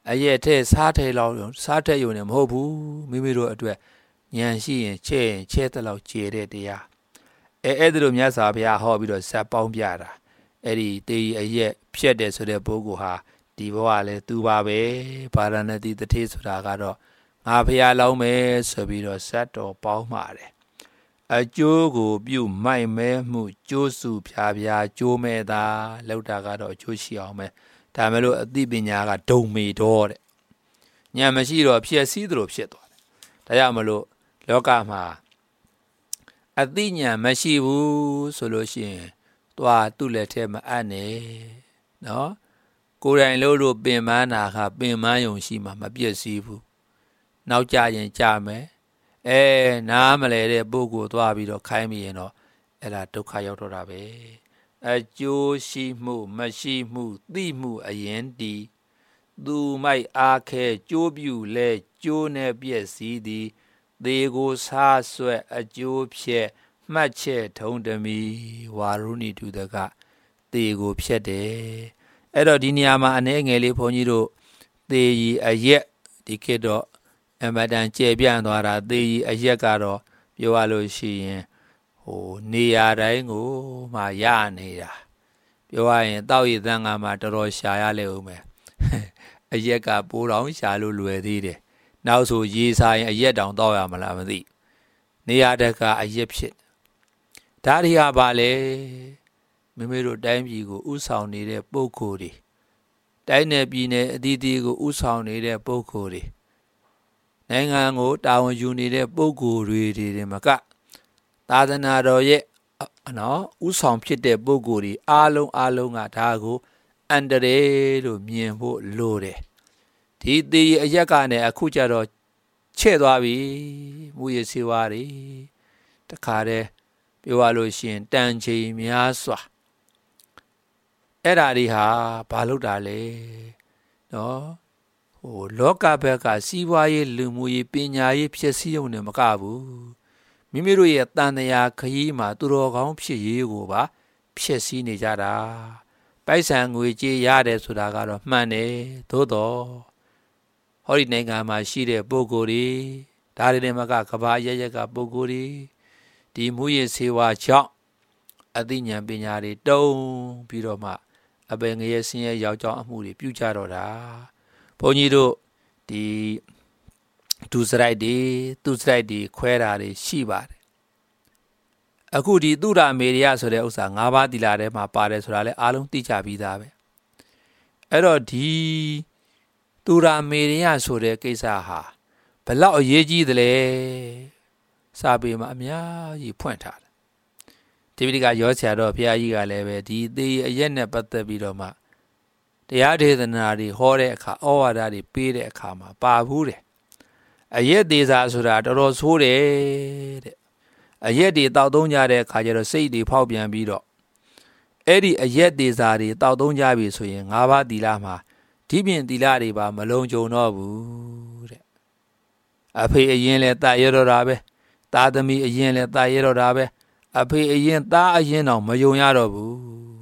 အရက်ထဲစားထဲလောက်စားထဲယုံနေမဟုတ်ဘူးမိမိတို့အတွက်ဉာဏ်ရှိရင်ချဲ့ရင်ချဲ့တဲ့လောက်ကျေတဲ့တရားအဲအဲ့ဒါလိုမြတ်စွာဘုရားဟောပြီးတော့ဇက်ပေါင်းပြတာအဲ့ဒီတေးအရက်ဖြတ်တယ်ဆိုတဲ့ပုဂ္ဂိုလ်ဟာဒီဘဝလဲသူပါပဲဗာရာဏသီတထေဆိုတာကတော့ငါဘုရားလောင်းမယ်ဆိုပြီးတော့ဇက်တော်ပေါင်းပါတယ်အကျိုးကိုပြုမိုက်မဲမှုကျိုးစုဖြာဖြာကျိုးမဲတာလောက်တာကတော့အကျိုးရှိအောင်ပဲဒါမဲ့လို့အသိပညာကဒုံမေတော့တဲ့ဉာဏ်မရှိတော့ဖြစ်စည်းသလိုဖြစ်သွားတယ်ဒါကြောင့်မလို့လောကမှာအသိဉာဏ်မရှိဘူးဆိုလို့ရှိရင်သွားသူ့လက်ထဲမအပ်နဲ့နော်ကိုယ်တိုင်လို့လို့ပင်မနာကပင်မယုံရှိမှမပြည့်စည်ဘူးနောက်ကြရင်ကြမယ်အဲနားမလဲတဲ့ပုဂ္ဂိုလ်သွားပြီးတော့ခိုင်းမိရင်တော့အဲ့ဒါဒုက္ခရောက်တော့တာပဲအကျိုးရှိမှုမရှိမှုသိမှုအရင်ဒီသူမိုက်အားခဲကျိုးပြူလဲကျိုးနဲ့ပြည့်စည်သည်သေကိုစားဆွဲအကျိုးဖြဲ့မှတ်ချက်ထုံးတမီဝါရုဏီတုတကသေကိုဖြတ်တယ်အဲ့တော့ဒီနေရာမှာအနေငယ်လေးဘုန်းကြီးတို့သေရီအရက်ဒီခေတ်တော့အမတန်ကျေပြန့်သွားတာသေရီအရက်ကတော့ပြောရလို့ရှိရင်ဟိုနေရာတိုင်းကိုမှရနေတာပြောရရင်တောက်ရည်သံဃာမှာတော်တော်ရှာရလဲဦးမယ်အရက်ကပိုးတော်ရှာလို့လွယ်သေးတယ်နောက်ဆိုရေစာရင်အရက်တောင်တောက်ရမလားမသိနေရာတကအရက်ဖြစ်ဒါတွေဟာပါလေမိမိတို့တိုင်းပြည်ကိုဥဆောင်နေတဲ့ပုဂ္ဂိုလ်တွေတိုင်းနယ်ပြည်နယ်အသီးသီးကိုဥဆောင်နေတဲ့ပုဂ္ဂိုလ်တွေနိုင်ငံကိုတာဝန်ယူနေတဲ့ပုဂ္ဂိုလ်တွေတွေမကသာသနာတော်ရဲ့နော်ဥဆောင်ဖြစ်တဲ့ပုဂ္ဂိုလ်တွေအားလုံးအားလုံးကဒါကိုအန္တရာယ်လို့မြင်ဖို့လိုတယ်ဒီသေအရက်ကနေအခုကျတော့ချဲ့သွားပြီမူရစေဝါတွေတခါတည်းပြောရလို့ရှိရင်တန်ချိန်များစွာအဲ့ဓာတွေဟာဘာလို့တာလဲနော်ဟိုလောကဘက်ကစီးပွားရေးလူမှုရေးပညာရေးဖြစ်စည်းုံနဲ့မကဘူးမိမိတို့ရဲ့တန်တရားခရီးမှာသူတော်ကောင်းဖြစ်ရေးကိုပါဖြစ်စည်းနေကြတာပိုက်ဆံငွေကြေးရတယ်ဆိုတာကတော့မှန်တယ်သို့တော့ဟောဒီနိုင်ငံမှာရှိတဲ့ပုဂ္ဂိုလ်တွေဒါတွေနဲ့မကကဘာရရက်ကပုဂ္ဂိုလ်တွေဒီမူရစေဝါကြောင့်အသိဉာဏ်ပညာတွေတုံးပြီးတော့မှအပင်ငရဲဆင်းရဲရောက်ကြောင်းအမှုတွေပြုကြတော့တာဘုန်းကြီးတို့ဒီဒုစရိုက်တွေသူစရိုက်တွေခွဲတာတွေရှိပါတယ်အခုဒီသုဒ္ဓမေရိယဆိုတဲ့ဥစ္စာ၅ပါးသီလထဲမှာပါတယ်ဆိုတာလဲအားလုံးသိကြပြီးသားပဲအဲ့တော့ဒီသုဒ္ဓမေရိယဆိုတဲ့ကိစ္စဟာဘလောက်အရေးကြီးသလဲစာပေမှာအများကြီးဖွင့်ထားတယ်ဒီပိဋကရောဆရာတော်ဘုရားကြီးကလည်းပဲဒီသေအရက်နဲ့ပတ်သက်ပြီးတော့မှတရားဒေသနာတွေဟောတဲ့အခါဩဝါဒတွေပေးတဲ့အခါမှာပါဘူးတယ်အရက်သေးစာဆိုတာတော်တော်ဆိုးတယ်တဲ့အရက်တွေတောက်သုံးကြတဲ့အခါကျတော့စိတ်တွေဖောက်ပြန်ပြီးတော့အဲ့ဒီအရက်သေးစာတွေတောက်သုံးကြပြီဆိုရင်၅ပါးသီလမှာဒီပြင်သီလတွေပါမလုံးကြုံတော့ဘူးတဲ့အဖေအရင်လဲတာရတော့တာပဲသားသမီးအရင်လဲတာရတော့တာပဲအဖေအရင်သားအရင်တော့မယုံရတော့ဘူး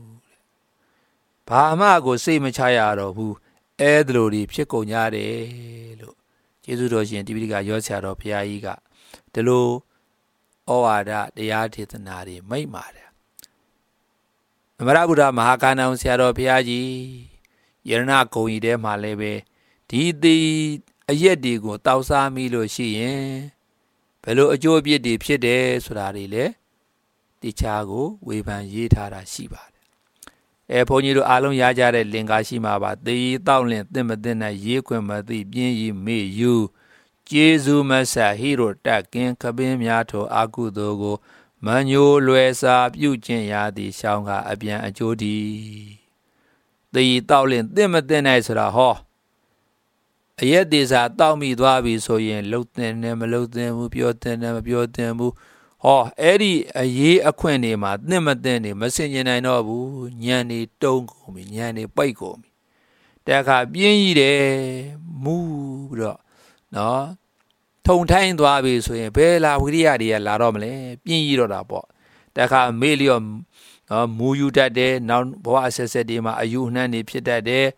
ဘာမှကိုစိတ်မချရတော့ဘူးအဲ့ဒါလိုတွေဖြစ်ကုန်ကြတယ်လို့ကျေးဇူးတော်ရှင်တိပိဋကရောဆရာတော်ဘုရားကြီးကဒီလိုဩဝါဒတရားဒေသနာတွေမိတ်ပါတယ်အမရဗုဒ္ဓမဟာကာဏံဆရာတော်ဘုရားကြီးယရဏဂုံကြီးထဲမှာလည်းပဲဒီဒီအရက်တွေကိုတောက်စားမိလို့ရှိရင်ဘယ်လိုအကျိုးအပြစ်တွေဖြစ်တယ်ဆိုတာတွေလည်းတခြားကိုဝေဖန်ရေးထားတာရှိပါတယ်အဲဘုန်းကြီးတို့အားလုံးရကြတဲ့လင်္ကာရှိမှာပါသေရီတောက်လင်သင့်မသင့်နဲ့ရေးခွင့်မသိပြင်းရီမေ့ယူကျေးဇူးမဆက်ဟိရိုတက်ကင်းခပင်းများထိုအာကုသိုလ်ကိုမညိုလွယ်စာပြုကျင့်ရသည်ရှောင်းကအပြန်အကျိုးဒီသေရီတောက်လင်သင့်မသင့်နဲ့ဆိုတာဟောအရက်သေးစာတောက်မိသွားပြီဆိုရင်လှုပ်တဲ့နဲ့မလှုပ်တဲ့ဘူးပြောတဲ့နဲ့မပြောတဲ့ဘူးဟောအဲ့ဒီအရေးအခွင့်တွေမှာသင့်မသင့်နေမစင်ကျင်နိုင်တော့ဘူးညံနေတုံးကုန်ပြီညံနေပိတ်ကုန်ပြီတခါပြင်းကြီးတယ်မူးပြီးတော့နော်ထုံထိုင်းသွားပြီဆိုရင်ဘယ်လာဝိရိယတွေကလာတော့မလဲပြင်းကြီးတော့တာပေါ့တခါမေ့လျော့နော်မူယူတတ်တယ်နောက်ဘဝအဆက်ဆက်တွေမှာအယူနှံ့တွေဖြစ်တတ်တယ်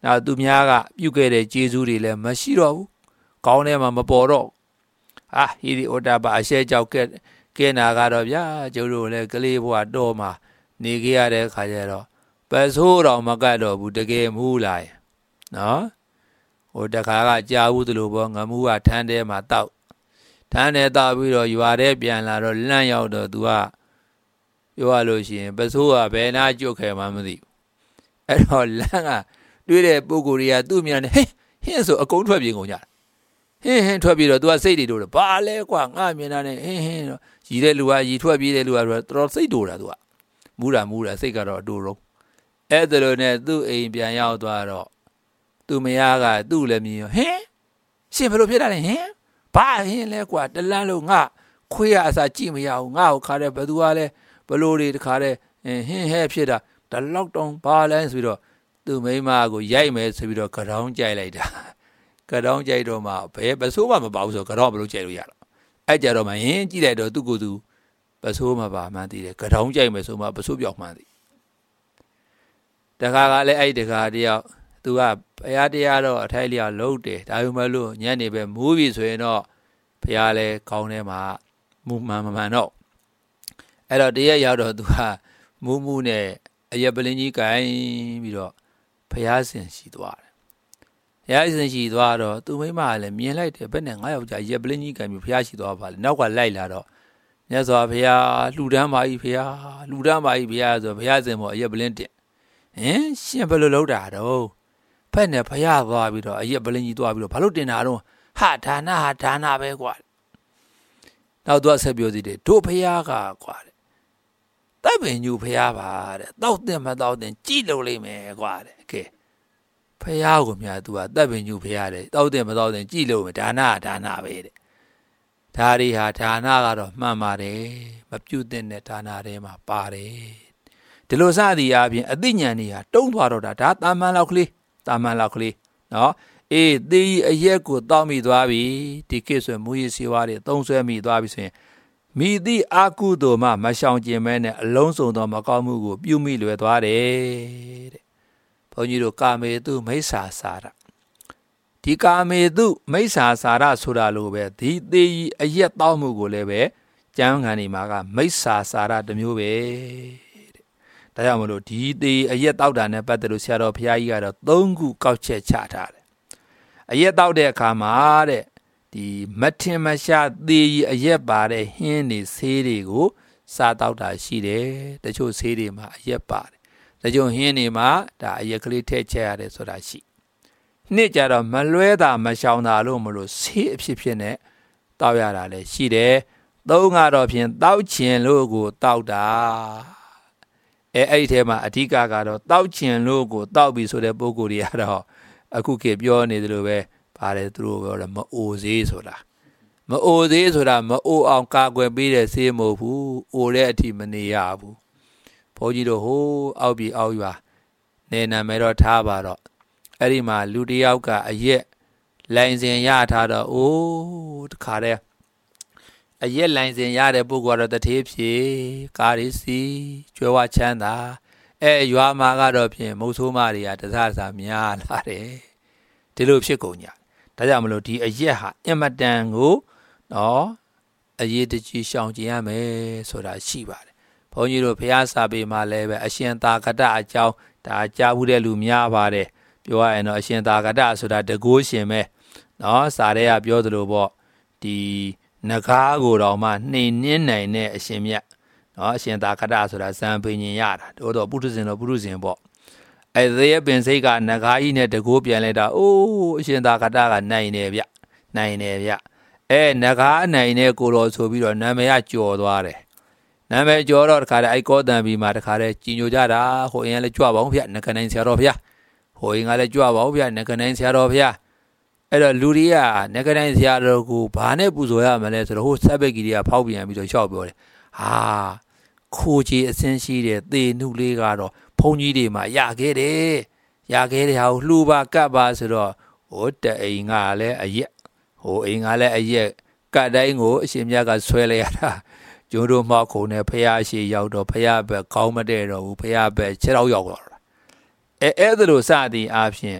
နောက်သူများကပြုခဲ့တဲ့ကျေးဇူးတွေလည်းမရှိတော့ဘူးကောင်းထဲမှာမပေါ်တော့အာဟိရိဩတ္တပအရှဲကြောက်ကဲကဲနာကတော့ဗျာကျုပ်တို့လည်းကလေးဘဝတော့မှာနေခဲ့ရတဲ့ခါကျတော့ပစိုးတော်မကတ်တော့ဘူးတကယ်မူးလာရင်နော်ဟိုတခါကကြာဘူးသလိုပေါ့ငမှုကထန်းထဲမှာတောက်ထန်းထဲတောက်ပြီးတော့ရွာထဲပြန်လာတော့လန့်ရောက်တော့ तू ကပြောရလို့ရှိရင်ပစိုးကဘယ်နာကြွခဲ့မှမသိဘူးအဲ့တော့လန့်ကတွေ့တဲ့ပုဂ္ဂိုလ်တွေကသူ့မြန်နေဟင်းဟင်းဆိုအကုန်ထွက်ပြေးကုန်ကြဟင်းဟင်းထွက်ပြီးတော့ तू ကစိတ်တွေတို့ဘာလဲကွာငါမြင်တာနဲ့ဟင်းဟင်းတော့ရည်တဲ့လူကရည်ထွက်ပြေးတဲ့လူကတော်တော်စိတ်တို့တာ तू ကမူးတာမူးတာစိတ်ကတော့အတူတုံးအဲ့ဒါလိုနဲ့သူ့အိမ်ပြန်ရောက်သွားတော့သူမယားကသူ့လည်းမြင်ရောဟင်းရှင်ဘယ်လိုဖြစ်တာလဲဟင်းဘာဟင်းလဲကွာတလန်းလို့ငါခွေးရအစာကြည့်မရဘူးငါ့ကိုခါတဲ့ဘသူကလဲဘလို့တွေတခါတဲ့ဟင်းဟဲဖြစ်တာတလောက်တောင်ဘာလဲဆိုပြီးတော့သူ့မိန်းမကိုရိုက်မယ်ဆိုပြီးတော့ကတောင်းကြိုက်လိုက်တာကတောင်းကြိုက်တော့မှဘယ်ပစိုးမှမပါဘူးဆိုကတောင်းဘလို့ကြိုက်လို့ရတော့အဲ့ကြတော့မှဟင်းကြည့်လိုက်တော့သူ့ကိုယ်သူပစိုးမပါမှန်းသိတယ်ကတောင်းကြိုက်မယ်ဆိုမှပစိုးပြောက်မှန်းသိတခါကလည်းအဲ့တခါတယောက်သူကဘုရားတရားတော့အထိုက်လျောက်လုံးတယ်ဒါပေမဲ့လို့ညနေပဲမူးပြီဆိုရင်တော့ဘုရားလည်းကောင်းထဲမှာမူမှန်မှန်တော့အဲ့တော့တရက်ရောက်တော့သူကမူးမူးနဲ့အရက်ပလင်းကြီးကိုင်းပြီးတော့ဘုရားရှင်ရှိသွားတယ်ဘုရားရှင်ရှိသွားတော့သူမိမကလည်းမြင်လိုက်တယ်ဘယ်နဲ့ငါယောက်ျားရက်ပလင်းကြီးကိုင်းပြီးဘုရားရှိသွားပါလေနောက်ကလိုက်လာတော့မြတ်စွာဘုရားလှူဒန်းပါ၏ဘုရားလှူဒန်းပါ၏ဘုရားဆိုဘုရားရှင်ပေါ်အရက်ပလင်းတင်ဟင်ရှင်ဘယ်လိုလုပ်တာတော့ဖက်နဲ့ဖျားသွားပြီးတော့အရက်ပလင်းကြီးသွားပြီးတော့ဘာလို့တင်တာတော့ဟာဒါနဟာဒါနပဲကွာနောက်သူကဆက်ပြောသေးတယ်တို့ဖျားကကွာတဲ့တပ်ပင်ညူဖျားပါတဲ့တောက်တင်မတောက်တင်ကြည့်လို့လိမ့်မယ်ကွာတဲ့ကဲဖျားကိုမြတ်သူကတပ်ပင်ညူဖျားတယ်တောက်တင်မတောက်တင်ကြည့်လို့မယ်ဒါနဟာဒါနပဲတဲ့ဒါရီဟာဒါနကတော့မှန်ပါတယ်မပြုတ်တဲ့ဒါနထဲမှာပါတယ်ဒီလိုစသည်အပြင်အသိဉာဏ်တွေဟာတုံးသွားတော့တာဒါတာမန်လောက်ကလေးတာမန်လောက်ကလေးနော်အေးသေကြီးအရက်ကိုတောက်မိသွားပြီဒီကိဆိုမူရည်စီဝါတွေသုံးဆွဲမိသွားပြီဆိုရင်မိသည့်အာကုသိုလ်မှမရှောင်ကျင်မဲနဲ့အလုံးစုံသောမကောင်းမှုကိုပြုမိလွယ်သွားတယ်တဲ့ဘုန်းကြီးတို့ကာမေတုမိစ္ဆာစာရဒီကာမေတုမိစ္ဆာစာရဆိုတာလိုပဲဒီသေကြီးအရက်တောက်မှုကိုလည်းပဲကျမ်းဂန်ဒီမှာကမိစ္ဆာစာရတစ်မျိုးပဲဒါကြောင့်မလို့ဒီသေးအရက်တောက်တာနဲ့ပတ်သက်လို့ဆရာတော်ဘုရားကြီးကတော့သုံးခုကောက်ချက်ချထားတယ်အရက်တောက်တဲ့အခါမှာတဲ့ဒီမထင်မရှားသေးကြီးအရက်ပါတဲ့ဟင်းတွေဆေးတွေကိုစားတောက်တာရှိတယ်တချို့ဆေးတွေမှာအရက်ပါတယ်တချို့ဟင်းတွေမှာဒါအရက်ကလေးထည့်ချက်ရတယ်ဆိုတာရှိနှစ်ကြတော့မလွဲတာမရှောင်တာလို့မလို့ဆေးအဖြစ်ဖြစ်နဲ့တောက်ရတာလည်းရှိတယ်သုံးကတော့ဖြင့်တောက်ချင်လို့ကိုတောက်တာအဲအဲ့ဒီထဲမှာအဓိကကတော့တောက်ချင်လို့ကိုတောက်ပြီဆိုတဲ့ပုံကိုယ်တွေကတော့အခုခေတ်ပြောနေတယ်လို့ပဲပါတယ်သူတို့ပြောတယ်မအိုသေးဆိုတာမအိုသေးဆိုတာမအိုအောင်ကာကွယ်ပေးတဲ့ဆေးမဟုတ်ဘူးအိုတဲ့အထိမနေရဘူးဘုန်းကြီးတို့ဟိုးအောက်ပြီအောက်ရွာနေနာမယ်တော့ထားပါတော့အဲ့ဒီမှာလူတယောက်ကအရက်လိုင်စင်ရထားတော့အိုးတခါတည်းအရက်လိုင်စင်ရတဲ့ပုဂ္ဂိုလ်ကတော့တထေးဖြေကားရစီကျွဲဝချမ်းသာအဲရွာမှာကတော့ဖြင့်မုတ်ဆိုးမတွေကတစားစားများလာတယ်ဒီလိုဖြစ်ကုန်ကြဒါကြောင့်မလို့ဒီအရက်ဟာအင်မတန်ကိုနော်အရေးတကြီးရှောင်ကျင်ရမယ်ဆိုတာရှိပါတယ်ဘုန်းကြီးတို့ဘုရားစာပေမှာလည်းပဲအရှင်သာကတအကြောင်းဒါကြားဘူးတဲ့လူများပါတယ်ပြောရရင်တော့အရှင်သာကတဆိုတာတကိုးရှင်ပဲနော်စာထဲကပြောသလိုပေါ့ဒီနဂါးကိုတော့မှနှိမ်နှင်းနိုင်တဲ့အရှင်မြတ်နော်အရှင်သာကတဆိုတာဇံပင်ញင်ရတာတို့တော့ပုထုဇဉ်တော့ပုထုဇဉ်ပေါ့အဲသေပင်စိတ်ကနဂါးကြီးနဲ့တကိုးပြန်လိုက်တာအိုးအရှင်သာကတကနိုင်တယ်ဗျနိုင်တယ်ဗျအဲနဂါးနိုင်တဲ့ကိုတော်ဆိုပြီးတော့နာမည်ကကျော်သွားတယ်နာမည်ကျော်တော့တခါတည်းအိုက်ကောတန်ပြီးမှတခါတည်းကြီးညိုကြတာဟိုအရင်လည်းကြွပါအောင်ဗျနဂနိုင်ဆရာတော်ဗျဟိုအရင်ကလည်းကြွပါအောင်ဗျနဂနိုင်ဆရာတော်ဗျအဲ့တော့လူတွေကနဂနိုင်ဆရာတော်ကိုဘာနဲ့ပူဇော်ရမလဲဆိုတော့ဟိုဆက်ဘက်ကြီးတွေကဖောက်ပြန်ပြီးတော့ရှောက်ပြောတယ်ဟာခိုးကြီးအစင်းရှိတဲ့သေနုလေးကတော့ဘုန်းကြီးတွေမှာရခဲ့တယ်ရခဲ့တဲ့ဟာကိုလှူပါကပ်ပါဆိုတော့ဟိုတအိမ်ကလည်းအရက်ဟိုအိမ်ကလည်းအရက်ကတ်တိုင်းကိုအရှင်မြတ်ကဆွဲလိုက်ရတာကျိုးတို့မောက်ခုံနဲ့ဖရာရှိရောက်တော့ဖရာဘက်ကောင်းမတဲ့တော့ဘူးဖရာဘက်ခြေတော့ရောက်တော့အဲအဲ့ဒါလိုစသည်အားဖြင့်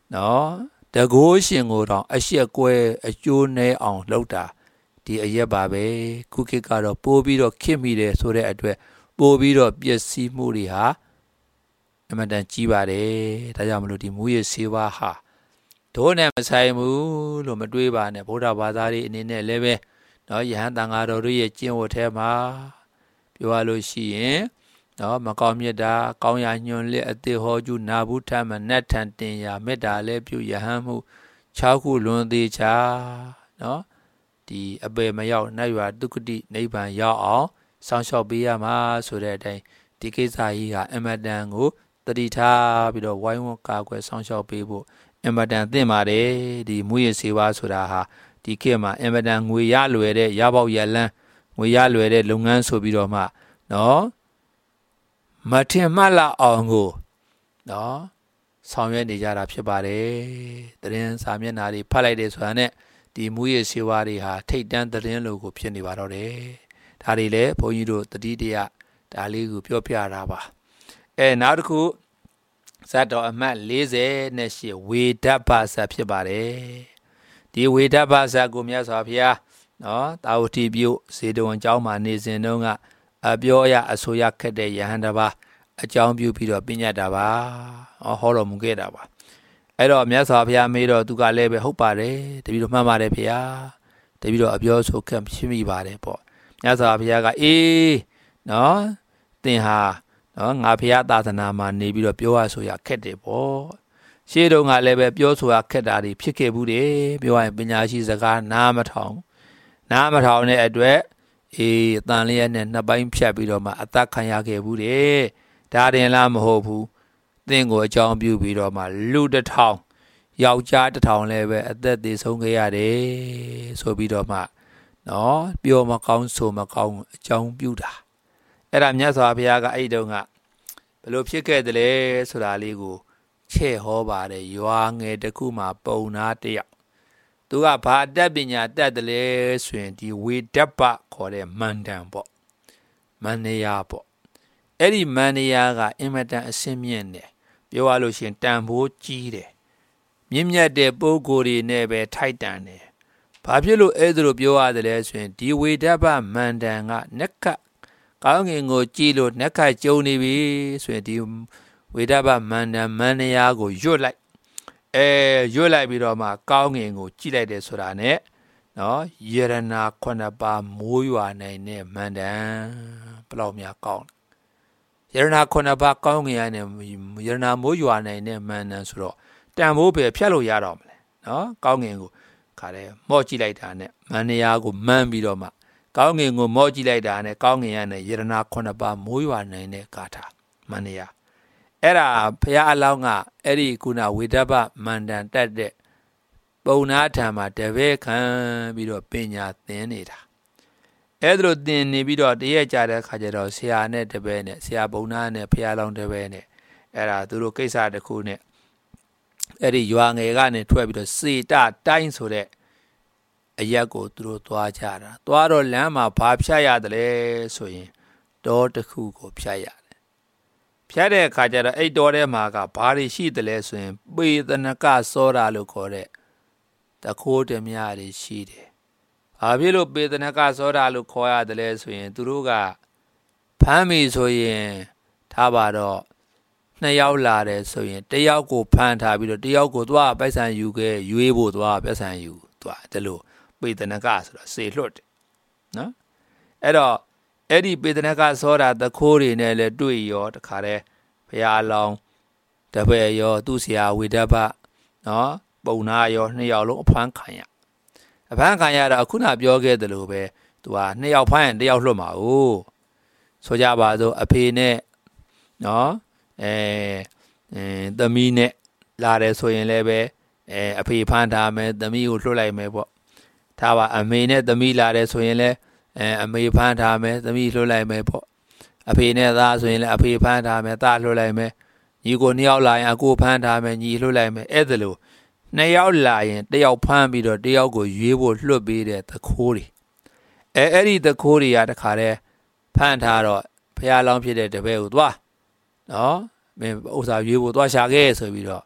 နော်တကိုးရှင်ကိုတော့အရှက်ကွဲအကျိုးနည်းအောင်လုပ်တာဒီအရက်ပါပဲခုခေတ်ကတော့ပိုးပြီးတော့ခစ်မိတယ်ဆိုတဲ့အတွက်ပိုးပြီးတော့ပျက်စီးမှုတွေဟာအမှန်တန်ကြီးပါတယ်ဒါကြောင့်မလို့ဒီမူရစေဝါဟာဒိုးနဲ့မဆိုင်ဘူးလို့မတွေးပါနဲ့ဗုဒ္ဓဘာသာတွေအနေနဲ့လည်းပဲနော်ယဟန်တန်ဃာတော်တို့ရဲ့ကျင့်ဝတ်ထဲမှာပြောရလို့ရှိရင်နော်မကောင်းမြတ်တာကောင်းရာညွန်လက်အသေးဟောကျူနာဘူးထမနတ်ထန်တင်ရာမေတ္တာလည်းပြုယဟန်မှု၆ခုလွန်သေးချာနော်ဒီအပေမရောက်နတ်ရွာဒုက္ခတိနိဗ္ဗာန်ရောက်အောင်စောင့်ရှောက်ပေးရမှာဆိုတဲ့အတိုင်းဒီကိစ္စကြီးကအမတန်ကိုတတိထားပြီးတော့ဝိုင်းဝန်းကာကွယ်စောင့်ရှောက်ပေးဖို့အမတန်သင့်ပါတယ်ဒီမူရစေဝါဆိုတာဟာဒီခေတ်မှာအမတန်ငွေရလွယ်တဲ့ရပေါက်ရလန်းငွေရလွယ်တဲ့လုပ်ငန်းဆိုပြီးတော့မှနော်မထင်မှတ်လောက်အောင်ကိုနော်ဆောင်ရွက်နေကြတာဖြစ်ပါတယ်သတင်းစာမျက်နှာတွေဖတ်လိုက်တယ်ဆိုတာနဲ့ဒီမူရစေဝါတွေဟာထိတ်တန်းသတင်းလို့ကိုဖြစ်နေပါတော့တယ်ဒါတွေလည်းဘုန်းကြီးတို့တတိတရဒါလေးကိုပြောပြတာပါအဲနောက်တစ်ခုဇတ်တော်အမှတ်၄၀နဲ့၈ဝေဒပ္ပဇတ်ဖြစ်ပါတယ်ဒီဝေဒပ္ပဇတ်ကိုမြတ်စွာဘုရားနော်တာဝတိပြုဇေတဝန်ကျောင်းမှာနေစဉ်တုန်းကအပြောရအဆိုရခက်တဲ့ယဟန်တစ်ပါးအကြောင်းပြုပြီးတော့ပြညတ်တာပါဟောတော်မူခဲ့တာပါအဲ့တော့မြတ်စွာဘုရားမေးတော့သူကလည်းပဲဟုတ်ပါတယ်တပည့်တော်မှန်ပါတယ်ဖေဟာတပည့်တော်အပြောဆိုခက်ဖြစ်မိပါတယ်ပေါ့မြတ်စွာဘုရားကအေးနော်သင်ဟာနော်ငါဘုရားသာသနာမှာနေပြီးတော့ပြောရဆိုရခက်တယ်ပေါ့ရှေးတုန်းကလည်းပဲပြောဆိုရခက်တာတွေဖြစ်ခဲ့ဘူးတယ်ပြောရရင်ပညာရှိစကားနားမထောင်နားမထောင်တဲ့အတွက်အေးအတန်လျက်နဲ့နှစ်ပိုင်းဖြတ်ပြီးတော့မှအသက်ခံရခဲ့ဘူးတယ်ဒါတင်လားမဟုတ်ဘူးသင်ကိုအကြောင်းပြုပြီးတော့မှလူတစ်ထောင်ယောက်ျားတစ်ထောင်လည်းပဲအသက်သေးဆုံးခဲ့ရတယ်ဆိုပြီးတော့မှနော်ပြောမကောင်းဆိုမကောင်းအကြောင်းပြုတာအဲ့ဒါမြတ်စွာဘုရားကအဲ့တုန်းကဘယ်လိုဖြစ်ခဲ့တယ်လဲဆိုတာလေးကိုချဲ့ဟောပါတယ်ရွာငယ်တစ်ခုမှာပုံနာတယောက်သူကဘာအတတ်ပညာတတ်တယ်လဲဆိုရင်ဒီဝေဒပ္ပခေါ်တဲ့မန္တန်ပေါ့မန္နယာပေါ့အဲ့ဒီမန္နယာကအင်မတန်အဆင့်မြင့်တယ်ပြောရလို့ရှိရင်တန်ဖိုးကြီးတယ်မြင့်မြတ်တဲ့ပုဂ္ဂိုလ်တွေနဲ့ပဲထိုက်တန်တယ်ဘာဖြစ်လို့အဲ့ဒါလိုပြောရတယ်လဲဆိုရင်ဒီဝေဒပ္ပမန္တန်ကနက္ခကောင်းငင်ကိုကြည်လို့နက္ခကျုံနေပြီဆိုရင်ဒီဝေဒပ္ပမန္တန်မန္နယာကိုရွတ်လိုက်အဲရွတ်လိုက်ပြီးတော့မှကောင်းငင်ကိုကြည်လိုက်တယ်ဆိုတာနဲ့နော်ယရနာခုနှစ်ပါးမိုးရွာနိုင်တဲ့မန္တန်ဘယ်လောက်များကောင်းယရနာခုနှစ်ပါးကောင်းငင်ရနဲ့ယရနာမိုးရွာနိုင်တဲ့မန္တန်ဆိုတော့တန်ဖိုးပဲဖြတ်လို့ရတော့မလဲနော်ကောင်းငင်ကိုခါတယ်မော့ကြည့်လိုက်တာနဲ့မန္နယာကိုမှန်းပြီးတော့မှကောင်းငင်ကိုမော့ကြည့်လိုက်တာနဲ့ကောင်းငင်ရနဲ့ယရနာခုနှစ်ပါးမိုးရွာနိုင်တဲ့ဂါထာမန္နယာအဲ့ဒါဘုရားအလောင်းကအဲ့ဒီခုနဝေဒပ္ပမန္တန်တက်တဲ့ပုံနာထံမှာတပည့်ခံပြီးတော့ပညာသင်နေတာအဲ့ဒါလိုသင်နေပြီးတော့တရက်ကြတဲ့ခါကျတော့ဆရာနဲ့တပည့်နဲ့ဆရာပုံနာနဲ့ဘုရားအလောင်းတပည့်နဲ့အဲ့ဒါသူတို့ကိစ္စတစ်ခုနဲ့အဲ့ဒီရွာငယ်ကနေထွက်ပြီးတော့စေတတိုင်းဆိုတဲ့အရက်ကိုသူတို့သွားကြတာသွားတော့လမ်းမှာဘာဖြတ်ရတယ်လဲဆိုရင်တောတစ်ခုကိုဖြတ်ရတယ်ဖြတ်တဲ့အခါကျတော့အဲ့တောထဲမှာကဘာတွေရှိတယ်လဲဆိုရင်ပေသနကစောတာလို့ခေါ်တဲ့တခိုးဓမြတွေရှိတယ်ဘာဖြစ်လို့ပေသနကစောတာလို့ခေါ်ရတယ်လဲဆိုရင်သူတို့ကဖမ်းပြီဆိုရင်ထားပါတော့နှစ်ယောက်လာတယ်ဆိုရင်တယောက်ကိုဖမ်းထားပြီးတော့တယောက်ကိုသွားပိုက်ဆံယူခဲ့ရွေးဖို့သွားပိုက်ဆံယူသွားတယ်လို့ပေတနကဆိုတော့စေလွတ်တယ်နော်အဲ့တော့အဲ့ဒီပေတနကစောတာတခိုးတွေနဲ့လည်းတွေ့ရောတခါတည်းဘုရားအလောင်းတပည့်ရောသူ့ဆရာဝေဒပ္ပနော်ပုံနာရောနှစ်ယောက်လုံးအဖမ်းခံရအဖမ်းခံရတော့ခုနပြောခဲ့တယ်လို့ပဲသူကနှစ်ယောက်ဖမ်းရင်တယောက်လွတ်မှာ哦ဆိုကြပါစို့အဖေနဲ့နော်အဲအဲသမီးနဲ့လာတယ်ဆိုရင်လည်းပဲအဲအဖေဖမ်းထားမယ်သမီးကိုလွှတ်လိုက်မယ်ပေါ့ထားပါအမေနဲ့သမီးလာတယ်ဆိုရင်လည်းအဲအမေဖမ်းထားမယ်သမီးလွှတ်လိုက်မယ်ပေါ့အဖေနဲ့သားဆိုရင်လည်းအဖေဖမ်းထားမယ်သားလွှတ်လိုက်မယ်ညီကိုနှစ်ယောက်လာရင်အကိုဖမ်းထားမယ်ညီလွှတ်လိုက်မယ်အဲ့ဒါလို့နှစ်ယောက်လာရင်တစ်ယောက်ဖမ်းပြီးတော့တစ်ယောက်ကိုရွေးဖို့လွှတ်ပေးတဲ့သခိုးတွေအဲအဲ့ဒီသခိုးတွေကတခါတည်းဖမ်းထားတော့ဖះလောင်းဖြစ်တဲ့တပည့်ကိုသွားနော်မင်းဥစ္စာရွေးဖို့သွားရှာခဲ့ဆိုပြီးတော့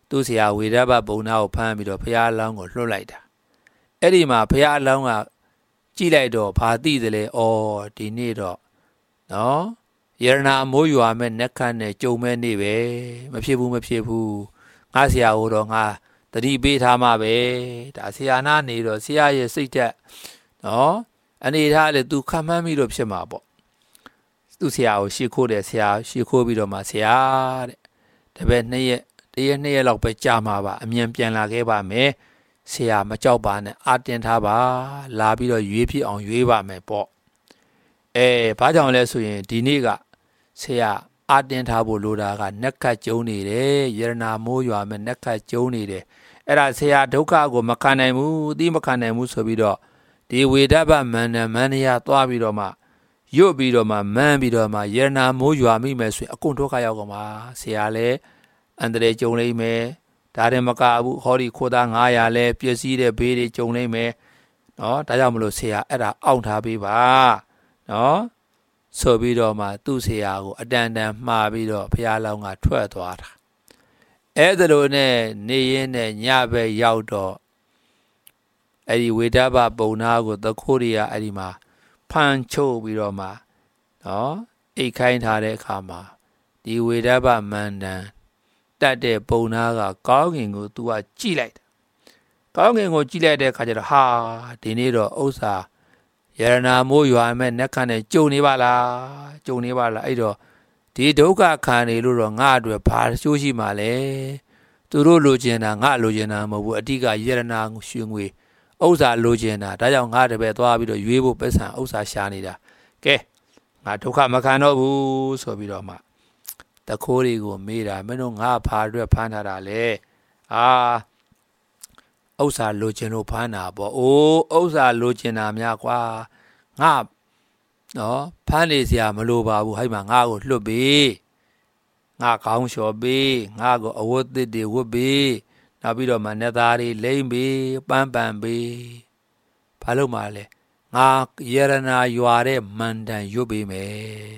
သူ့ဆရာဝေဒဘပုံနာကိုဖမ်းပြီးတော့ဘုရားအလောင်းကိုလွှတ်လိုက်တာအဲ့ဒီမှာဘုရားအလောင်းကကြည့်လိုက်တော့ဘာသိသလဲဩဒီနေ့တော့နော်ယရနာမိုးရွာမဲ့နက်ခတ်နဲ့ကြုံမဲ့နေ့ပဲမဖြစ်ဘူးမဖြစ်ဘူးငါဆရာကိုတော့ငါတတိပေးထားမှပဲဒါဆရာနာနေတော့ဆရာရဲ့စိတ်သက်နော်အနေထားလေသူခံမှန်းပြီးတော့ဖြစ်မှာပေါ့သူ့ဆရာကိုရှေ့ခိုးတယ်ဆရာရှေ့ခိုးပြီးတော့မှဆရာတဲ့တပည့်နှစ်ရက်တရက်နှစ်ရက်လောက်ပဲကြာမှာပါအမြန်ပြန်လာခဲ့ပါမယ်ဆရာမကြောက်ပါနဲ့အာတင်ထားပါလာပြီးတော့ရွေးဖြစ်အောင်ရွေးပါမယ်ပေါ့အဲဘာကြောင့်လဲဆိုရင်ဒီနေ့ကဆရာအာတင်ထားဖို့လိုတာကနက်ခတ်ကျုံနေတယ်ယရနာမိုးရွာမဲ့နက်ခတ်ကျုံနေတယ်အဲ့ဒါဆရာဒုက္ခကိုမခံနိုင်ဘူးအသိမခံနိုင်ဘူးဆိုပြီးတော့ဒီဝေဒဘမန္တမန္တရာသွားပြီးတော့မှရွတ်ပြီးတော့မှမန်းပြီးတော့မှယရနာမိုးရွာမိမယ်ဆိုရင်အကုန်ဒုက္ခရောက်ကုန်ပါဆရာလည်းအန္တရာယ်ကြုံလိမ့်မယ်ဒါရင်မကဘူးဟောဒီခိုးသားငါးရာလဲပျက်စီးတဲ့ဘေးတွေကြုံလိမ့်မယ်နော်ဒါကြောင့်မလို့ဆရာအဲ့ဒါအောင့်ထားပေးပါနော်ဆိုပြီးတော့မှသူ့ဆရာကိုအတန်တန်မှားပြီးတော့ဘုရားလောင်းကထွက်သွားတာအဲ့ဒါလိုနဲ့နေရင်းနဲ့ညဘက်ရောက်တော့အဲ့ဒီဝေဒဘပုံနာကိုသခိုးတွေကအဲ့ဒီမှာဖမ်းချုပ်ပြီးတော့မှနော်အိတ်ခိုင်းထားတဲ့အခါမှာဒီဝေဒဘမန္တန်တတ်တဲ့ပုံနာကကောင်းကင်ကိုသူကကြည့်လိုက်တာကောင်းကင်ကိုကြည့်လိုက်တဲ့အခါကျတော့ဟာဒီနေ့တော့ဥစ္စာယရနာမိုးရွာမဲ့နက်ခတ်နဲ့ကြုံနေပါလားကြုံနေပါလားအဲ့တော့ဒီဒုက္ခခံနေလို့တော့ငါအတွက်ဘာရှိုးရှိမှလဲသူတို့လိုချင်တာငါလိုချင်တာမဟုတ်ဘူးအတိကယရနာရွှေငွေဥစ္စာလိုချင်တာဒါကြောင့်ငါတပည့်သွားပြီးတော့ရွေးဖို့ပတ်စံဥစ္စာရှာနေတာကဲငါဒုက္ခမခံတော့ဘူးဆိုပြီးတော့မှတခိုးတွေကိုမေးတာမင်းတို့ငါဖာအတွက်ဖမ်းထားတာလေအာဥစ္စာလိုချင်လို့ဖမ်းတာပေါ့အိုးဥစ္စာလိုချင်တာများကွာငါနော်ဖမ်းနေစရာမလိုပါဘူးဟိုက်မှာငါ့ကိုလွတ်ပေးငါကောင်းလျှော်ပေးငါ့ကိုအဝတ်သစ်တွေဝတ်ပေးနောက်ပြီးတော့မနက်သားတွေလိမ့်ပေးပန်းပန်ပေးဘာလို့မှလဲငါယရနာရွာတဲ့မန္တန်ရွတ်ပေးမယ်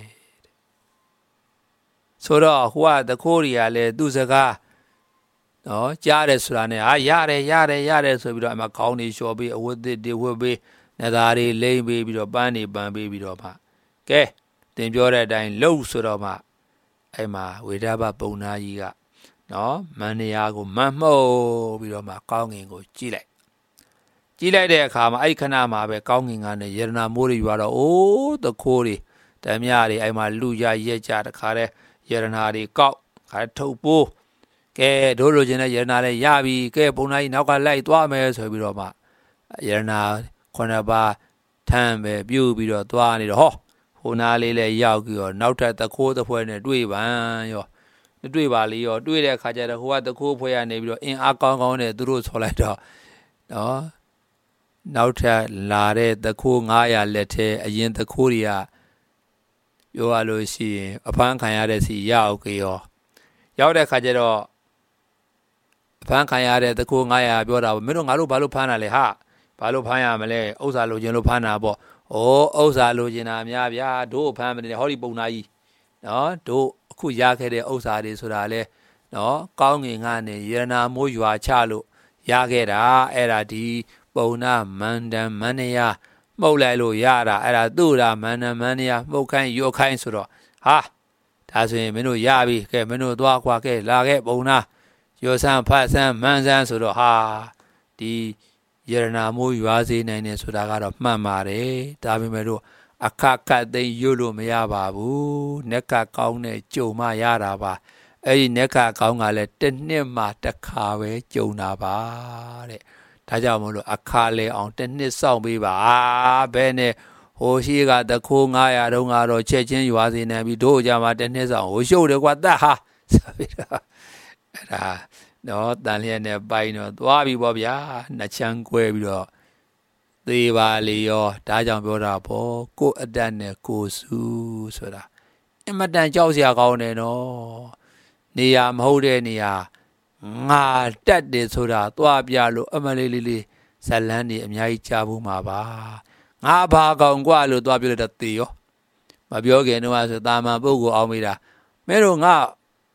ဆိုတော့ဟိုကတခိုးရီကလည်းသူ့စကားနော်ကြားတယ်ဆိုတာနဲ့ဟာရတယ်ရတယ်ရတယ်ဆိုပြီးတော့အမခေါင်းတွေလျှော်ပေးအဝတ်သစ်တွေဝတ်ပေးနက်သားတွေလိမ့်ပေးပြီးတော့ပန်းတွေပန်းပေးပြီးတော့မှကဲတင်ပြောတဲ့အတိုင်းလှုပ်ဆိုတော့မှအဲ့မှာဝေဒဘပုံနာကြီးကနော်မန္တရာကိုမတ်မှုတ်ပြီးတော့မှကောင်းငင်ကိုကြည့်လိုက်ကြည့်လိုက်တဲ့အခါမှာအဲ့ခဏမှာပဲကောင်းငင်ကနေယရနာမိုးတွေရွာတော့အိုးတခိုးတွေဓမြတွေအဲ့မှာလူရရက်ကြတခါတည်းယရနာတွေကောက်ခါထုတ်ပိုးကဲတို့လိုချင်တဲ့ယရနာလည်းရပြီကဲပုံနာကြီးနောက်ကလိုက်သွားမယ်ဆိုပြီးတော့မှယရနာခုနှစ်ပါးထမ်းပဲပြုတ်ပြီးတော့သွားနေတော့ဟောဟိုနာလေးလည်းရောက်ပြီးတော့နောက်ထပ်တခိုးတစ်ဖွဲနဲ့တွေ့ပန်းရောတွေ့ပါလေရောတွေ့တဲ့အခါကျတော့ဟိုကတခိုးဖွဲရနေပြီးတော့အင်အားကောင်းကောင်းနဲ့သူတို့ဆော်လိုက်တော့နော်နောက်ထပ်လာတဲ့တခိုးငါးရာလက်ထဲအရင်တခိုးတွေကပြောရလို့ရှိရင်အဖမ်းခံရတဲ့စီရောက်ကြရောရောက်တဲ့အခါကျတော့အဖမ်းခံရတဲ့တခိုးငါးရာပြောတာမင်းတို့ငါတို့ဘာလို့ဖမ်းတာလဲဟာဘာလို့ဖမ်းရမလဲဥစ္စာလိုချင်လို့ဖမ်းတာပေါ့ဩဥစ္စာလိုချင်တာများဗျာတို့ဖမ်းမနေဟောဒီပုံနာကြီးနော်တို့အခုရခဲ့တဲ့ဥစ္စာတွေဆိုတာလဲနော်ကောင်းငင်ကနေယရနာမိုးရွာချလို့ရခဲ့တာအဲ့ဒါဒီပုံနာမန္တန်မန္တရာမှုတ်လိုက်လို့ရတာအဲ့ဒါသူ့တာမန္တန်မန္တရာမှုတ်ခိုင်းရော့ခိုင်းဆိုတော့ဟာဒါဆိုရင်မင်းတို့ရပြီကဲမင်းတို့သွားခွာခဲ့လာခဲ့ပုံနာရောဆန်းဖတ်ဆန်းမန်းဆန်းဆိုတော့ဟာဒီယရနာမိုးရွာစေနိုင်တယ်ဆိုတာကတော့မှန်ပါတယ်ဒါပေမဲ့လို့အခက်ခက်သိရွတ်လို့မရပါဘူးနက်ကကောင်းတဲ့ကြုံမှရတာပါအဲ့ဒီနက်ကကောင်းကလည်းတစ်နှစ်မှတစ်ခါပဲကြုံတာပါတဲ့ဒါကြောင့်မလို့အခါလေအောင်တစ်နှစ်စောင့်ပေးပါဘယ်နဲ့ဟိုရှိကတခိုးငါးရာတုန်းကတော့ချက်ချင်းရွာစေနိုင်ပြီတို့ကြမှာတစ်နှစ်စောင့်ဟိုရှုပ်တယ်ကွာတတ်ဟာဆိုပြီးတော့အဲ့ဒါနော်တန်လျက်နဲ့ပိုင်တော့သွားပြီပေါ့ဗျာနှစ်ချမ်းကွဲပြီးတော့သေးပါလေရောဒါကြောင့်ပြောတာပေါ့ကိုအတတ်နဲ့ကိုစုဆိုတာအမတန်ကြောက်စရာကောင်းတယ်နော်နေရာမဟုတ်တဲ့နေရာငါတက်တယ်ဆိုတာသွားပြလို့အမလေးလေးလေးဇလန်းနေအများကြီးကြားဖို့မှာပါငါဘာကောင်กว่าလို့သွားပြလို့တသေးရောမပြောခင်တော့ဆိုတာမန်ပုဂ္ဂိုလ်အောင်မိတာမဲတို့ငါ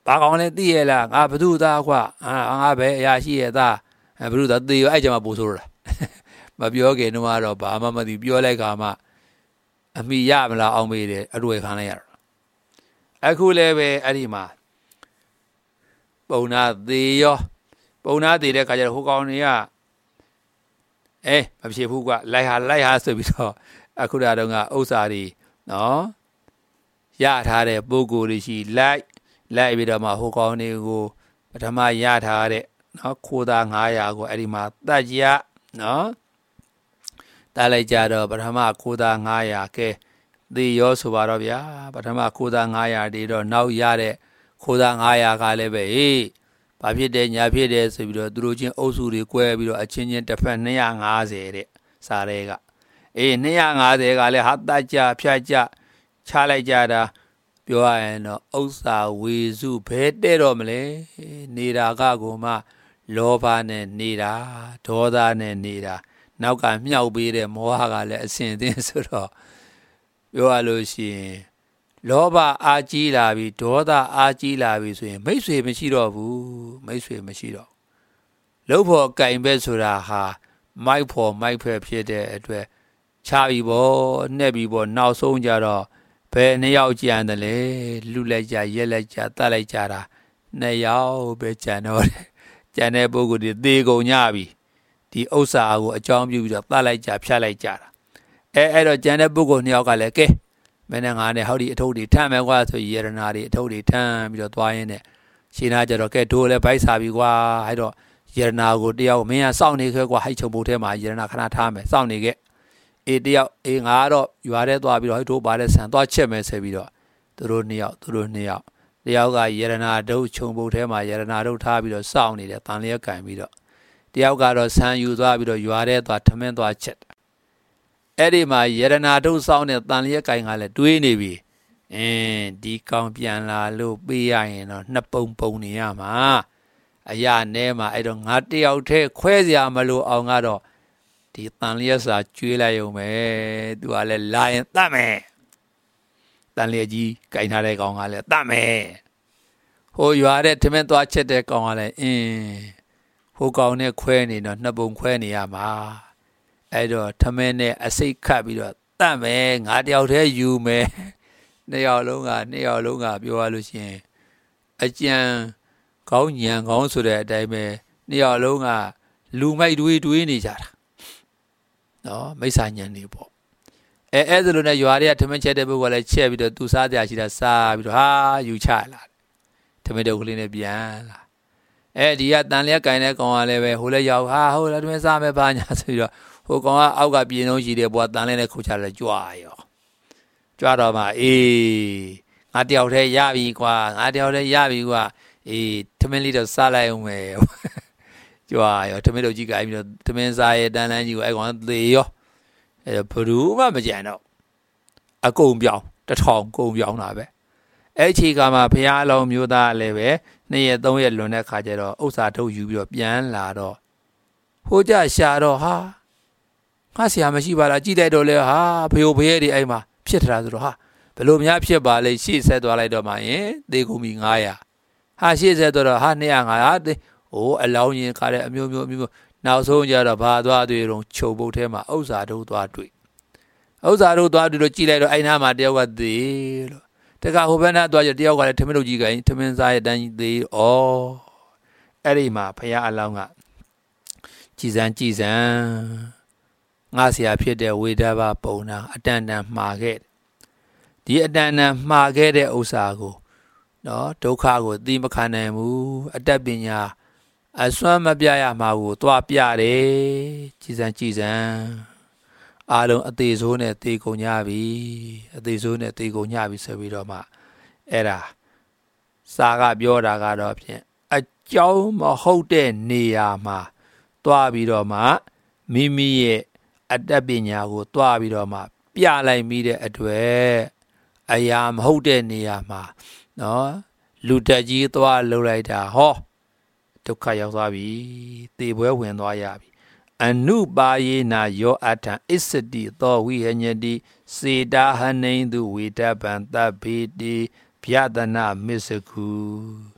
ဘာကောင်းလဲသိရလားငါဘသူသားကွာအာငါပဲအရာရှိရဲ့သားဘသူသားသိရောအဲ့ကြမှာပို့ဆိုးလားမပြောခင်တော့ကတော့ဘာမှမသိပြောလိုက်ကမှအမိရမလားအောင်မေးတယ်အတွေ့ခံလိုက်ရတာအခုလည်းပဲအဲ့ဒီမှာပုံနာသေးရောပုံနာသေးတဲ့ခါကျတော့ဟိုကောင်တွေကအဲမဖြစ်ဘူးကွာလိုက်ဟာလိုက်ဟာဆိုပြီးတော့အခုဒါတော့ကဥစ္စာတွေနော်ရထားတဲ့ပုဂ္ဂိုလ်တွေရှိလိုက်လိုက်ပြီးတော့မှဟိုကောင်တွေကိုပထမရထားတဲ့နော်ခိုးသားငါးရာကိုအဲ့ဒီမှာတတ်ကြနော်တတ်လိုက်ကြတော့ပထမခိုးသားငါးရာကဲသေရောဆိုပါတော့ဗျာပထမခိုးသားငါးရာတွေတော့နောက်ရတဲ့ခိုးသားငါးရာကလည်းပဲဟေးဘာဖြစ်တယ်ညာဖြစ်တယ်ဆိုပြီးတော့သူတို့ချင်းအုပ်စုတွေ꿰ပြီးတော့အချင်းချင်းတစ်ဖက်နှစ်ရာငါးဆယ်တဲ့စာတွေကအေးနှစ်ရာငါးဆယ်ကလည်းဟာတတ်ကြဖြတ်ကြချလိုက်ကြတာပြောရရင်တော့ဥစ္စာဝေစုဘဲတဲ့တော့မလဲနေတာကကိုမှလောဘနဲ့နေတာဒေါသနဲ့နေတာနောက်ကမြောက်ပေးတဲ့မောဟကလည်းအစဉ်အသင်းဆိုတော့ပြောရလို့ရှိရင်လောဘအာကြီးလာပြီဒေါသအာကြီးလာပြီဆိုရင်မိတ်ဆွေမရှိတော့ဘူးမိတ်ဆွေမရှိတော့လုံးဖို့ကင်ပဲဆိုတာဟာမိုက်ဖို့မိုက်ဖက်ဖြစ်တဲ့အတွက်ချပြီပေါ့နှက်ပြီပေါ့နောက်ဆုံးကြတော့ဘယ်နှစ်ယောက်ကြံတယ်လဲလူလိုက်ကြရက်လိုက်ကြတတ်လိုက်ကြတာနှစ်ယောက်ပဲကြံတော့တယ်ကြံတဲ့ပုဂ္ဂိုလ်တွေသေကုန်ကြပြီဒီဥစ္စာကိုအကြောင်းပြုပြီးတော့တတ်လိုက်ကြဖြတ်လိုက်ကြတာအဲအဲ့တော့ကြံတဲ့ပုဂ္ဂိုလ်နှစ်ယောက်ကလည်းကဲမင်းနဲ့ငါနဲ့ဟောဒီအထုပ်တွေထမ်းမယ်ကွာဆိုရတနာတွေအထုပ်တွေထမ်းပြီးတော့သွားရင်းနဲ့ရှင်းနာကြတော့ကဲဒိုးလည်းဗိုက်စာပြီကွာအဲ့တော့ရတနာကိုတယောက်မင်းကစောင့်နေခဲ့ကွာဟိုက်ချုံပုတ်ထဲမှာရတနာခဏထားမယ်စောင့်နေခဲ့အေးတယောက်အေးငါတော့ရွာထဲသွားပြီးတော့ဟိုတို့ပါတဲ့ဆန်သွားချက်မယ်ဆိုပြီးတော့သူတို့နှစ်ယောက်သူတို့နှစ်ယောက်တယောက်ကရတနာဒုတ်ချုံပုတ်ထဲမှာရတနာဒုတ်ထားပြီးတော့စောင့်နေတယ်တန်လျက်ကင်ပြီးတော့တယောက်ကတော့ဆန်ယူသွားပြီးတော့ရွာထဲသွားထမင်းသွားချက်အဲ့ဒီမှာရတနာဒုတ်စောင့်တဲ့တန်လျက်ကင်ကလည်းတွေးနေပြီအင်းဒီကောင်ပြန်လာလို့ပေးရရင်တော့နှစ်ပုံပုံနေရမှာအရာနဲမှာအဲ့တော့ငါတယောက်တည်းခွဲစရာမလိုအောင်ကတော့ဒီတန်လျက်စာကျွေးလိုက်ရုံပဲသူကလည်းလာရင်တတ်မယ်တန်လျက်ကြီးကင်ထားတဲ့ကောင်ကလည်းတတ်မယ်ဟိုရွာတဲ့ထမင်းသွားချက်တဲ့ကောင်ကလည်းအင်းဟိုကောင်နဲ့ခွဲနေတော့နှစ်ပုံခွဲနေရမှာအဲ့တော့ထမင်းနဲ့အစိတ်ခတ်ပြီးတော့တတ်မယ်ငါတယောက်တည်းယူမယ်နှစ်ယောက်လုံးကနှစ်ယောက်လုံးကပြောရလို့ရှိရင်အကြံကောင်းညံကောင်းဆိုတဲ့အတိုင်းပဲနှစ်ယောက်လုံးကလူမိုက်တွေးတွေးနေကြတာနော်မိစ္ဆာညံနေပေါ့အဲအဲ့ဒါလိုနဲ့ရွာတွေကထမင်းချက်တဲ့ဘုကလည်းချက်ပြီးတော့သူစားကြရှိတာစားပြီးတော့ဟာယူချလာထမင်းတုပ်ကလေးနဲ့ပြန်လာအဲဒီကတန်လျက်ကင်တဲ့ကောင်ကလည်းပဲဟိုလည်းရောက်ဟာဟိုလည်းထမင်းစားမယ်ပါညာဆိုပြီးတော့ဟိုကောင်ကအောက်ကပြင်းလုံးရှိတယ်ဘွာတန်လျက်နဲ့ခုတ်ချလဲကြွားရောကြွားတော့မှအေးငါတယောက်တည်းရပြီကွာငါတယောက်တည်းရပြီကွာအေးထမင်းလေးတော့စားလိုက်အောင်မယ်ကြွားရောထမင်းတုပ်ကြီးကပြီးတော့ထမင်းစားရဲ့တန်လန်းကြီးကိုအဲ့ကောင်သေရောအဲဘယ်သူမှမကြံတော့အကုန်ပြောင်းတထောင်ကုန်ပြောင်းတာပဲအဲ့ချီကမှဘုရားအလောင်းမျိုးသားလည်းပဲနှစ်ရက်သုံးရက်လွန်တဲ့ခါကျတော့ဥစ္စာထုတ်ယူပြီးတော့ပြန်လာတော့ဟိုကြရှာတော့ဟာငါဆရာမရှိပါလားကြည့်တဲ့တော့လေဟာဖေယိုဖေးတွေအဲ့မှာဖြစ်ထတာဆိုတော့ဟာဘယ်လိုများဖြစ်ပါလဲရှေ့ဆက်သွားလိုက်တော့မှရင်သေကုန်ပြီငါးရာဟာရှေ့ဆက်တော့ဟာနှစ်ရာငါးရာသေဟိုအလောင်းရင်ခါတဲ့အမျိုးမျိုးအမျိုးနောက်ဆုံးကြတော့ဘာသွားတွေ့တော့ချုပ်ပုတ်ထဲမှာဥစ္စာတို့သွားတွေ့ဥစ္စာတို့သွားတွေ့လို့ကြည့်လိုက်တော့အဲ့နားမှာတယောက်ကသေးလို့တခါဟိုဘက်နားသွားကြတယောက်ကလည်းထမင်းတို့ကြီးကထမင်းစားရဲ့တန်းကြီးသေးဩအဲ့ဒီမှာဖရာအလောင်းကကြည်စံကြည်စံငါဆရာဖြစ်တဲ့ဝေဒဘပုံနာအတန်တန်မှားခဲ့ဒီအတန်တန်မှားခဲ့တဲ့ဥစ္စာကိုနော်ဒုက္ခကိုသိမခံနိုင်ဘူးအတ္တပညာအစွမ်းမပြရမှာကိုသွားပြတယ်ကြည်စံကြည်စံအားလုံးအသေးဆိုးနဲ့သေကုန်ကြပြီအသေးဆိုးနဲ့သေကုန်ကြပြီဆိုပြီးတော့မှအဲ့ဒါစာကပြောတာကတော့ဖြင့်အကြောင်းမဟုတ်တဲ့နေရာမှာသွားပြီးတော့မှမိမိရဲ့အတ္တပညာကိုသွားပြီးတော့မှပြလိုက်မိတဲ့အတွက်အရာမဟုတ်တဲ့နေရာမှာနော်လူတက်ကြီးသွားလှုပ်လိုက်တာဟောဒုက္ခရောက်သွားပြီသေပွဲဝင်သွားရပြီအနုပါယေနာယောအထံအစ္စတိသောဝိဟညတိစေတာဟနိန္ဒုဝေတပံတဗ္ဗေတိဗျာဒနာမစ္စကု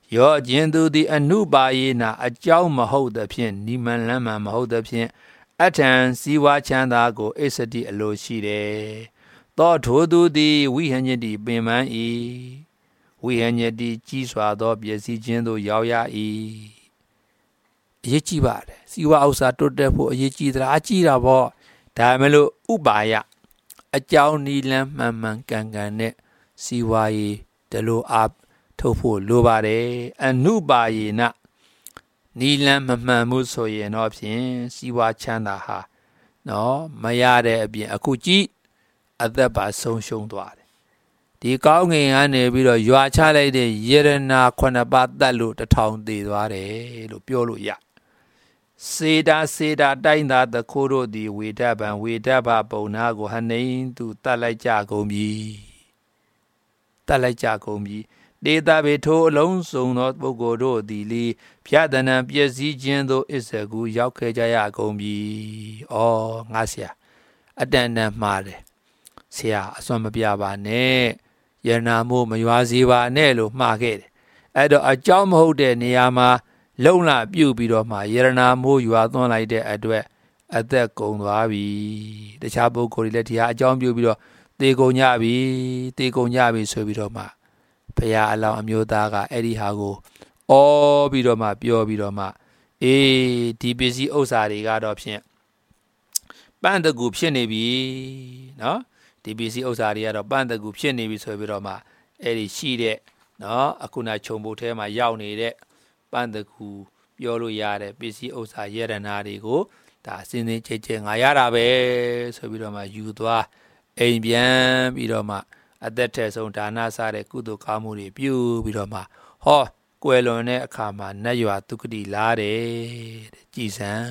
ယောကျင်သူသည်အနုပါယေနာအကြောင်းမဟုတ်သဖြင့်နိမန်လမ်းမှမဟုတ်သဖြင့်အထံစီဝါချမ်းသာကိုအစ္စတိအလိုရှိတယ်သောထိုသူသည်ဝိဟညတိပင်ပန်း၏ဝိဟညတိကြီးစွာသောပျက်စီးခြင်းသို့ရောက်ရ၏အရေးကြီးပါတယ်စီဝါဥစ္စာတွတ်တက်ဖို့အရေးကြီးသလားအကြီးတာပေါ့ဒါမှမလို့ဥပါယအကြောင်းနီလန်းမှန်မှန်ကန်ကန်နဲ့စီဝါရေးတလို့အားထုတ်ဖို့လိုပါတယ်အနုပါယေနနီလန်းမမှန်မှုဆိုရင်တော့ဖြင့်စီဝါချမ်းသာဟာနော်မရတဲ့အပြင်အခုကြည့်အသက်ပါဆုံးရှုံးသွားတယ်ဒီကောင်းငင်ကနေပြီးတော့ရွာချလိုက်တဲ့ယေရနာခုနှစ်ပါးတတ်လို့တထောင်သေးသွားတယ်လို့ပြောလို့ရစေတာစေတာတိုင်းသာတခိုးတို့သည်ဝေဒဗံဝေဒဗပုံနာကိုဟနှိန်သူတတ်လိုက်ကြကုန်ပြီတတ်လိုက်ကြကုန်ပြီဒေတာဘေထိုအလုံးစုံသောပုဂ္ဂိုလ်တို့သည်လီဖြတ်တနံပျက်စီးခြင်းသို့အစ္စကူရောက်ခဲ့ကြရကုန်ပြီ။ဩငါဆရာအတန်တန်မှားတယ်ဆရာအစွမ်းမပြပါနဲ့ယန္နာမို့မရွာစေပါနဲ့လို့မှားခဲ့တယ်။အဲ့တော့အကြောင်းမဟုတ်တဲ့နေရာမှာလုံလပြုတ်ပြီးတော့မှယရနာမိုးရွာသွန်းလိုက်တဲ့အတွက်အသက်ကုန်သွားပြီ။တခြားပုဂ္ဂိုလ်တွေလည်းဒီဟာအကြောင်းပြုပြီးတော့သေကုန်ကြပြီသေကုန်ကြပြီဆိုပြီးတော့မှဘုရားအလောင်းအမျိုးသားကအဲ့ဒီဟာကိုအော်ပြီးတော့မှပြောပြီးတော့မှအေးဒီပစ္စည်းဥစ္စာတွေကတော့ဖြင့်ပန့်တကူဖြစ်နေပြီနော်ဒီပစ္စည်းဥစ္စာတွေကတော့ပန့်တကူဖြစ်နေပြီဆိုပြီးတော့မှအဲ့ဒီရှိတဲ့နော်အခုနခြုံပုတ်ထဲမှာရောက်နေတဲ့ပန့်တကူပြောလို့ရတဲ့ပစ္စည်းဥစ္စာယရနာတွေကိုဒါစင်းစင်းကြဲကြဲငါရတာပဲဆိုပြီးတော့မှယူသွားအိမ်ပြန်ပြီးတော့မှအသက်ထဲဆုံးဒါနစားတဲ့ကုသိုလ်ကောင်းမှုတွေပြုပြီးတော့မှဟောကွယ်လွန်တဲ့အခါမှာနတ်ရွာဒုက္ခတိလာတယ်တဲ့ကြည်စံ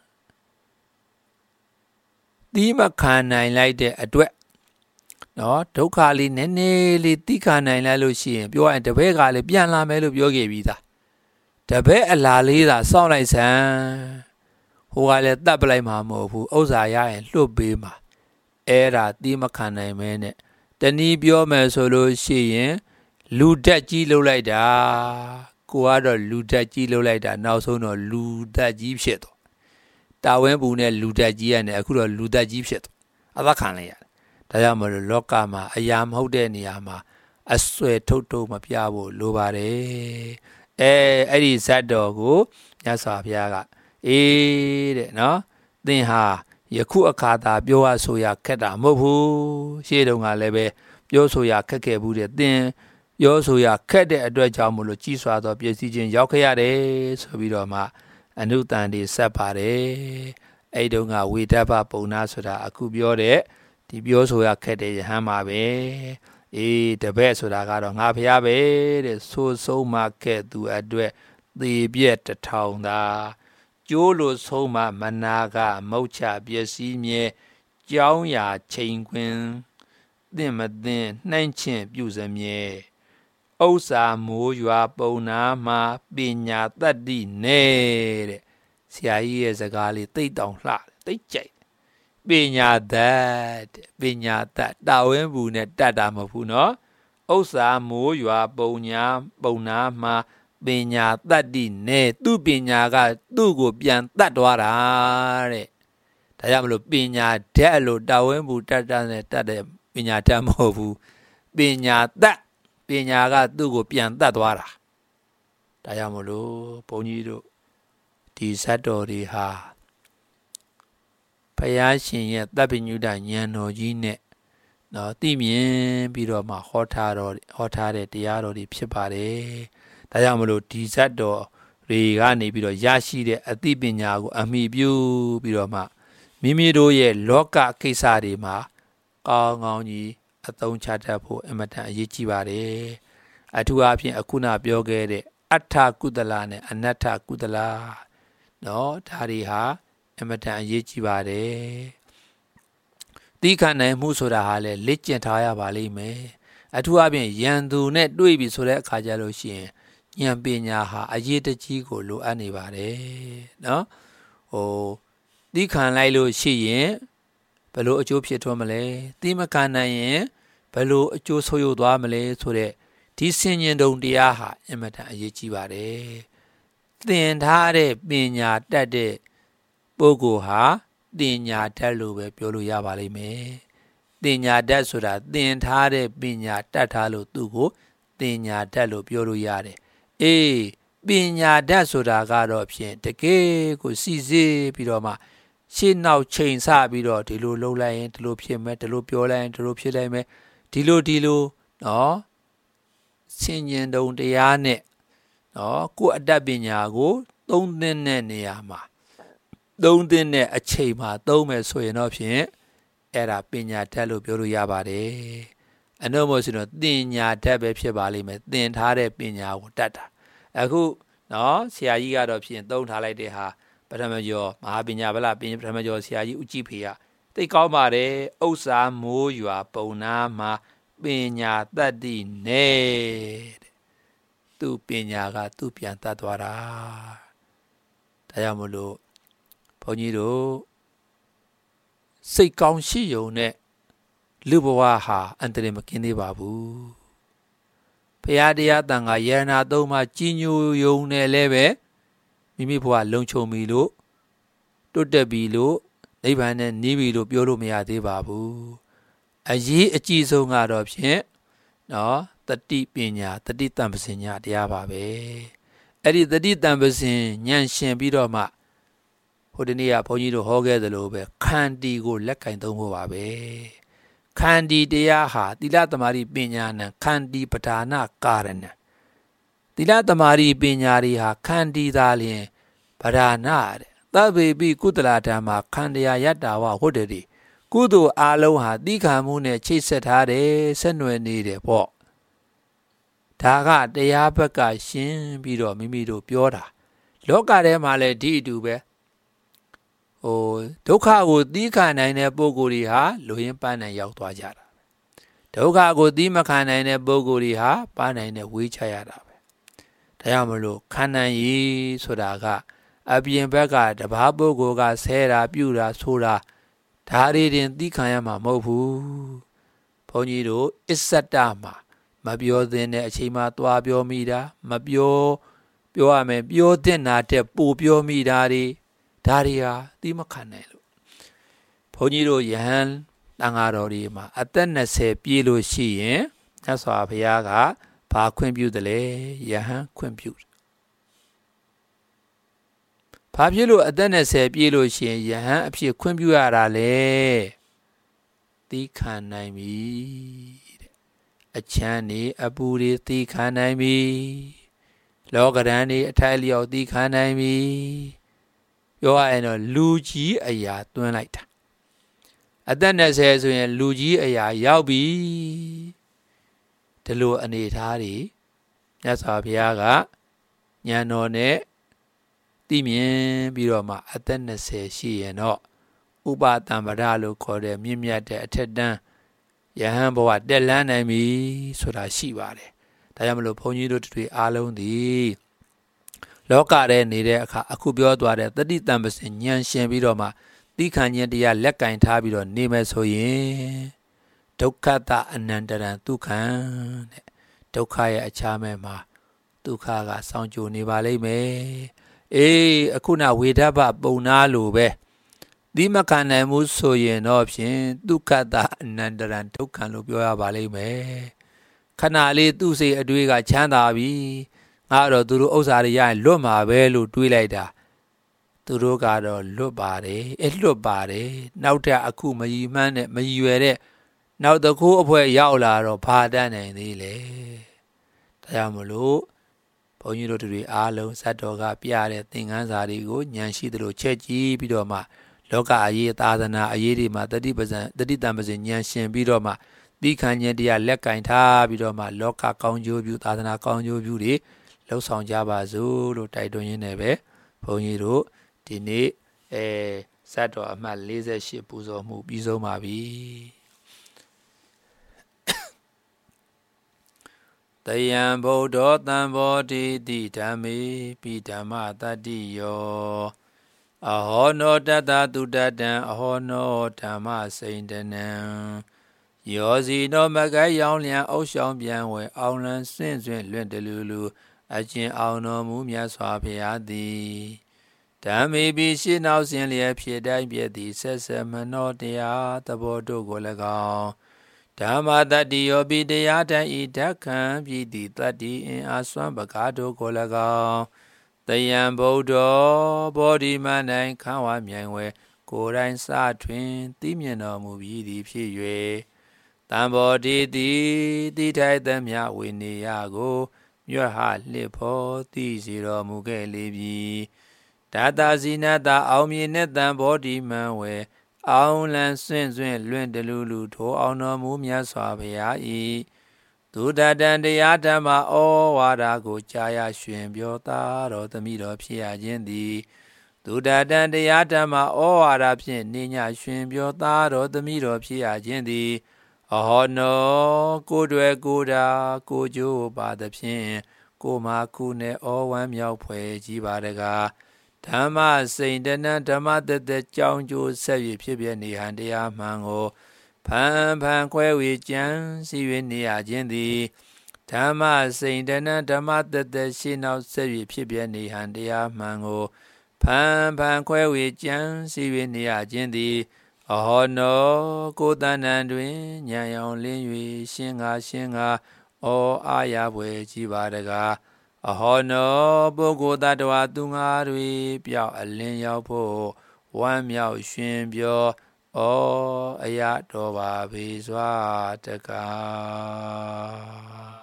တီးမခံနိုင်လိုက်တဲ့အတွက်နော်ဒုက္ခလေးနည်းနည်းလေးတီးခံနိုင်လိုက်လို့ရှိရင်ပြောရရင်တပည့်ကလည်းပြန်လာမယ်လို့ပြောခဲ့ပြီးသားတပည့်အလားလေးသာစောင့်လိုက်စမ်းဟိုကလည်းတတ်ပလိုက်မှာမဟုတ်ဘူးဥစ္စာရရင်လွတ်ပေးမှာအဲ့ဒါတီးမခံနိုင်မဲနဲ့တနည်းပြောမယ်ဆိုလို့ရှိရင်လူတက်ကြီးလှုပ်လိုက်တာကိုကတော့လူတက်ကြီးလှုပ်လိုက်တာနောက်ဆုံးတော့လူတက်ကြီးဖြစ်သွားတာဝင်းဘူးနဲ့လူတက်ကြီးရတယ်အခုတော့လူတက်ကြီးဖြစ်သွားအသက်ခံလိုက်ရတယ်ဒါကြောင့်မလို့လောကမှာအရာမဟုတ်တဲ့နေရာမှာအဆွဲထုတ်ထုတ်မပြဖို့လိုပါတယ်အဲအဲ့ဒီဇတ်တော်ကိုမြတ်စွာဘုရားကအေးတဲ့နော်သင်ဟာယခုအခါသာပြောရဆိုရခက်တာမဟုတ်ဘူးရှေ့တုန်းကလည်းပဲပြောဆိုရခက်ခဲ့ဘူးတဲ့သင်ပြောဆိုရခက်တဲ့အတွက်ကြောင့်မလို့ကြီးစွာသောပျက်စီးခြင်းရောက်ခဲ့ရတယ်ဆိုပြီးတော့မှအနုတန်တွေဆက်ပါတယ်အဲ့တုန်းကဝေဒဗပုံနာဆိုတာအခုပြောတဲ့ဒီပြောဆိုရခက်တဲ့ယဟန်မှာပဲအေးတပည့်ဆိုတာကတော့ငါဖျားပဲတဲ့ဆိုဆုံးမှခက်သူအတွက်သေပြက်တထောင်သာကျိုးလို့ဆုံးမမနာကမုတ်ချပျက်စီးမြဲကြောင်းရာချိန်ခွင်သင့်မသင့်နှိုင်းချင့်ပြုစမြဲဥစ္စာမိုးရွာပုံနာမှာပညာတတ္တိနဲ့တဲ့ဆရာကြီးရဲ့စကားလေးသိတောင်လှတယ်သိကြိုက်ပညာတတ်ပညာတတ်တာဝင်းဘူးနဲ့တတ်တာမဟုတ်ဘူးနော်ဥစ္စာမိုးရွာပုံညာပုံနာမှာပညာတတ္တိနဲ့သူ့ပညာကသူ့ကိုပြန်တတ်သွားတာတဲ့ဒါကြောင့်မလို့ပညာဓာတ်လို့တာဝင်းဘူးတတ်တတ်နဲ့တတ်တဲ့ပညာဓာတ်မဟုတ်ဘူးပညာတတ်ပညာကသူ့ကိုပြန်တတ်သွားတာဒါကြောင့်မလို့ဘုန်းကြီးတို့ဒီဇတ်တော်တွေဟာဘုရားရှင်ရဲ့သဗ္ဗညုတဉာဏ်တော်ကြီးနဲ့နော်သိမြင်ပြီးတော့မှဟောထားတော်ဟောထားတဲ့တရားတော်တွေဖြစ်ပါတယ်ဒါကြောင့်မလို့ဒီဇတ်တော်တွေကနေပြီးတော့ရရှိတဲ့အသိပညာကိုအမိပြုပြီးတော့မှမိမိတို့ရဲ့လောကကိစ္စတွေမှာကောင်းကောင်းကြီးအသုံးချတတ်ဖို့အမတန်အရေးကြီးပါတယ်အထူးအားဖြင့်အခုနပြောခဲ့တဲ့အဋ္ဌကုသလနဲ့အနတ္ထကုသလနော်ဒါတွေဟာအမတန်အရေးကြီးပါတယ်သိခံနိုင်မှုဆိုတာဟာလေလက်ကျင့်ထားရပါလိမ့်မယ်အထူးအားဖြင့်ယန္တူနဲ့တွေ့ပြီဆိုတဲ့အခါကျလို့ရှိရင်ဉာဏ်ပညာဟာအရေးတကြီးကိုလိုအပ်နေပါတယ်နော်ဟိုသိခံလိုက်လို့ရှိရင်ဘယ်လိုအကျိုးဖြစ်ထွန်းမလဲသိမခံနိုင်ရင်ဘယ်လိုအကျိုးဆိုးရွားသွားမလဲဆိုတဲ့ဒီဆင်ញင်တုံတရားဟာအင်မတန်အရေးကြီးပါတယ်သင်ထားတဲ့ပညာတတ်တဲ့ပုဂ္ဂိုလ်ဟာပညာတတ်လို့ပဲပြောလို့ရပါလိမ့်မယ်ပညာတတ်ဆိုတာသင်ထားတဲ့ပညာတတ်ထားလို့သူ့ကိုပညာတတ်လို့ပြောလို့ရတယ်အေးပညာတတ်ဆိုတာကတော့ဖြင့်တကယ်ကိုစီစစ်ပြီးတော့မှရှင်းနောက်ချိန်ဆပြီးတော့ဒီလိုလှုပ်လိုက်ရင်ဒီလိုဖြစ်မယ်ဒီလိုပြောလိုက်ရင်ဒီလိုဖြစ်လိုက်မယ်ဒီလိုဒီလိုနော်ဆင်ញင်တုံတရားနဲ့နော်ကိုယ်အတတ်ပညာကိုသုံးသင်တဲ့နေရာမှာသုံးသင်တဲ့အချိန်မှာသုံးမယ်ဆိုရင်တော့ဖြင့်အဲ့ဒါပညာတတ်လို့ပြောလို့ရပါတယ်အနှုတ်မို့ဆိုတော့ပညာတတ်ပဲဖြစ်ပါလိမ့်မယ်သင်ထားတဲ့ပညာကိုတတ်တာအခုနော်ဆရာကြီးကတော့ဖြင့်သုံးထားလိုက်တဲ့ဟာပထမကျော်မဟာပညာဗလာပင်ပထမကျော်ဆရာကြီးဦးကြည်ဖေကသိကောင်းပါတယ်ဥစ္စာမိုးရွာပုံနာမှာပညာတတ်တိနဲ့သူပညာကသူ့ပြန်တတ်သွားတာဒါကြောင့်မလို့ဘုန်းကြီးတို့စိတ်ကောင်းရှိုံနဲ့လူဘဝဟာအန္တရာယ်မကင်းသေးပါဘူးဘုရားတရားတန်ခါယရဏသုံးပါးကြီးညိုယုံနဲ့လည်းပဲမိမိဘဝလုံခြုံပြီလို့တွတ်တက်ပြီလို့နိဗ္ဗာန်နဲ့နီးပြီလို့ပြောလို့မရသေးပါဘူးအရေးအကြီးဆုံးကတော့ဖြင့်နော်တတိပညာတတိတံပစင်ညာတရားပါပဲအဲ့ဒီတတိတံပစင်ဉာဏ်ရှင်ပြီးတော့မှဟိုဒီနေ့ကဘုန်းကြီးတို့ဟောခဲ့သလိုပဲခန္တီကိုလက်ကင်သုံးဖို့ပါပဲခန္တီတရားဟာသီလသမารိပညာနဲ့ခန္တီပဌာနာကာရဏသီလသမารိပညာတွေဟာခန္တီသာလျင်ပဌာနာတဲ့သဗ္ဗေပိကုသလဓမ္မာခန္တရာယတ္တာဝဟုတ်တယ်ဒီကုသိုလ်အလုံးဟာသီခာမှုနဲ့ချိတ်ဆက်ထားတယ်ဆက်နွယ်နေတယ်ပေါ့ဒါကတရားဘက်ကရှင်းပြီးတော့မိမိတို့ပြောတာလောကထဲမှာလည်းဒီအတူပဲဟိုဒုက္ခကိုသီခာနိုင်တဲ့ပုဂ္ဂိုလ်တွေဟာလူရင်းပန်းနိုင်ရောက်သွားကြတာဒုက္ခကိုသီမခံနိုင်တဲ့ပုဂ္ဂိုလ်တွေဟာပန်းနိုင်နဲ့ဝေးချရတာပဲဒါကြောင့်မလို့ခန္ဓာရည်ဆိုတာကအပြင်ဘက်ကတဘာပုဂ္ဂိုလ်ကဆဲတာပြုတာဆိုတာဒါတွေတင်သီခံရမှာမဟုတ်ဘူးဘုန်းကြီးတို့အစ္ဆတမှာမပြောသင့်တဲ့အချိန်မှာသွားပြောမိတာမပြောပြောရမယ်ပြောတဲ့နာတဲ့ပို့ပြောမိတာတွေဒါတွေဟာသီမခံနိုင်လို့ဘုန်းကြီးတို့ယဟန်တန်ဃာတော်တွေမှာအသက်၂၀ပြည့်လို့ရှိရင်မြတ်စွာဘုရားကဘာခွင့်ပြုတယ်လဲယဟန်ခွင့်ပြုဘာဖြစ်လို့အသက်၂၀ပြည့်လို့ရှိရင်ယဟန်အဖြစ်ခွင့်ပြုရတာလဲသီခံနိုင်ပြီတဲ့အချမ်းနေအပူတွေသီခံနိုင်ပြီလောကဓာတ်တွေအထိုက်လျောက်သီခံနိုင်ပြီပြောရရင်တော့လူကြီးအရာတွန်းလိုက်တာအသက်၂၀ဆိုရင်လူကြီးအရာရောက်ပြီဒီလိုအနေထားတွေမြတ်စွာဘုရားကဉာဏ်တော်နဲ့သိမြင်ပြီးတော့မှအသက်၂၀ရှိရင်တော့ဥပတံပဒလို့ခေါ်တဲ့မြင့်မြတ်တဲ့အထက်တန်းယဟန်ဘဝတက်လန်းနိုင်ပြီဆိုတာရှိပါတယ်ဒါကြောင့်မလို့ဘုန်းကြီးတို့တွေအားလုံးသည်လောကထဲနေတဲ့အခါအခုပြောသွားတဲ့တတိတံပစင်ဉာဏ်ရှင်ပြီးတော့မှသီခံခြင်းတရားလက်ကင်ထားပြီးတော့နေမယ်ဆိုရင်ဒုက္ခတအနန္တရံဒုက္ခံတဲ့ဒုက္ခရဲ့အခြားမဲ့မှာဒုက္ခကစောင့်ကြိုနေပါလိမ့်မယ်အေးအခုနဝေဒဘပုံနာလိုပဲသီမခံနိုင်မှုဆိုရင်တော့ဖြင့်ဒုက္ခတအနန္တရံဒုက္ခံလို့ပြောရပါလိမ့်မယ်ခဏလေးသူ့စိတ်အတွေးကချမ်းသာပြီငါတော့သူတို့ဥစ္စာတွေရရင်လွတ်မှာပဲလို့တွေးလိုက်တာသူတို့ကတော့လွတ်ပါတယ်အဲလွတ်ပါတယ်နောက်ထပ်အခုမယီမှန်းနဲ့မယီရွယ်တဲ့နောက်တစ်ခုအဖွဲရောက်လာတော့ဘာတတ်နိုင်သေးလဲဒါကြောင့်မလို့ဘုန်းကြီးတို့တွေအားလုံးဇတ်တော်ကပြတဲ့သင်္ကန်းစာတွေကိုဉာဏ်ရှိသလိုချက်ကြည့်ပြီးတော့မှလောကအရေးသာသနာအရေးတွေမှာတတိပဇံတတိတံပဇင်ဉာဏ်ရှင်ပြီးတော့မှသီခံခြင်းတရားလက်ကင်ထားပြီးတော့မှလောကကောင်းကျိုးပြုသာသနာကောင်းကျိုးပြုတွေလှုပ်ဆောင်ကြပါစို့လို့တိုက်တွန်းရင်းနဲ့ပဲဘုန်းကြီးတို့ဒီနေ့အဲဇတ်တော်အမှတ်၄၈ပူဇော်မှုပြီးဆုံးပါပြီတယံဗုဒ္ဓသံဘောတိတိဓမ္မေပိဓမ္မတတ္တိယောအဟောနောတတ္တတုတ္တံအဟောနောဓမ္မစိန္ဒနံယယောစီနောမကဲရောင်လျံအုပ်ရှောင်းပြန်ဝဲအောင်လန်းစွင့်စွင့်လွင့်တလူလူအကျဉ်အောင်တော်မူမြတ်စွာဘုရားသည်ဓမ္မေပိရှင်းနောက်စဉ်လျက်ဖြစ်တိုင်းပြည့်သည်ဆက်ဆက်မနောတရားသဘောတို့ကို၎င်းဓမ္မတတ္တိယောပိတရားတန်ဤဓက္ခံပြည်သည်တတ္တိအင်အားစွမ်းပကားတို့ကို၎င်းတယံဗုဒ္ဓဘောဓိမန္တိုင်ခန့်ဝမြိုင်ဝဲကိုယ်တိုင်စထွင်သိမြင်တော်မူပြီးသည်ဖြစ်၍တံဘောဓိသည်တိထိုက်သမျှဝိနည်းကိုမြတ်ဟလှစ်ဖို့သိစီတော်မူခဲ့လေပြီဒါတာဇိနတာအောင်မြင်တဲ့တံဘောဓိမံဝဲအောင်လန်းစွင့်စွင့်လွင့်တလူလူထိုအောင်တော်မူမြတ်စွာဘုရားဤဒုဒတံတရားဓမ္မဩဝါဒကိုကြားရရှင်ပြောသားတော်သမီးတော်ဖြစ်ရခြင်းသည်ဒုဒတံတရားဓမ္မဩဝါဒဖြင့်နေညရှင်ပြောသားတော်သမီးတော်ဖြစ်ရခြင်းသည်အဟောနောကိုယ်တွေကိုယ်တာကိုကြိုးပါသဖြင့်ကိုမာခုနဲ့ဩဝမ်းမြောက်ဖွယ်ကြီးပါတကားဓမ္မစိန်တနံဓမ္မတသက်ကြောင်းကျိုးဆက်၍ဖြစ်ပြနေဟန်တရားမှန်ကိုဖန်ဖန်ခွဲဝေကြံစီ၍နေရခြင်းသည်ဓမ္မစိန်တနံဓမ္မတသက်ရှင်းနောက်ဆက်၍ဖြစ်ပြနေဟန်တရားမှန်ကိုဖန်ဖန်ခွဲဝေကြံစီ၍နေရခြင်းသည်အဟောနောကိုယ်တဏ္ဍန်တွင်ဉာဏ်ရောင်လင်း၍ရှင်းငါရှင်းငါဩအာရဘွယ်ကြီးပါတကားအဟောနောပုဂ္ဂိုလ်တ attva သူငါတွေပြောက်အလင်းရောက်ဖို့ဝမ်းမြောက်ရှင်ပြောဩအရာတော်ပါပေစွာတကား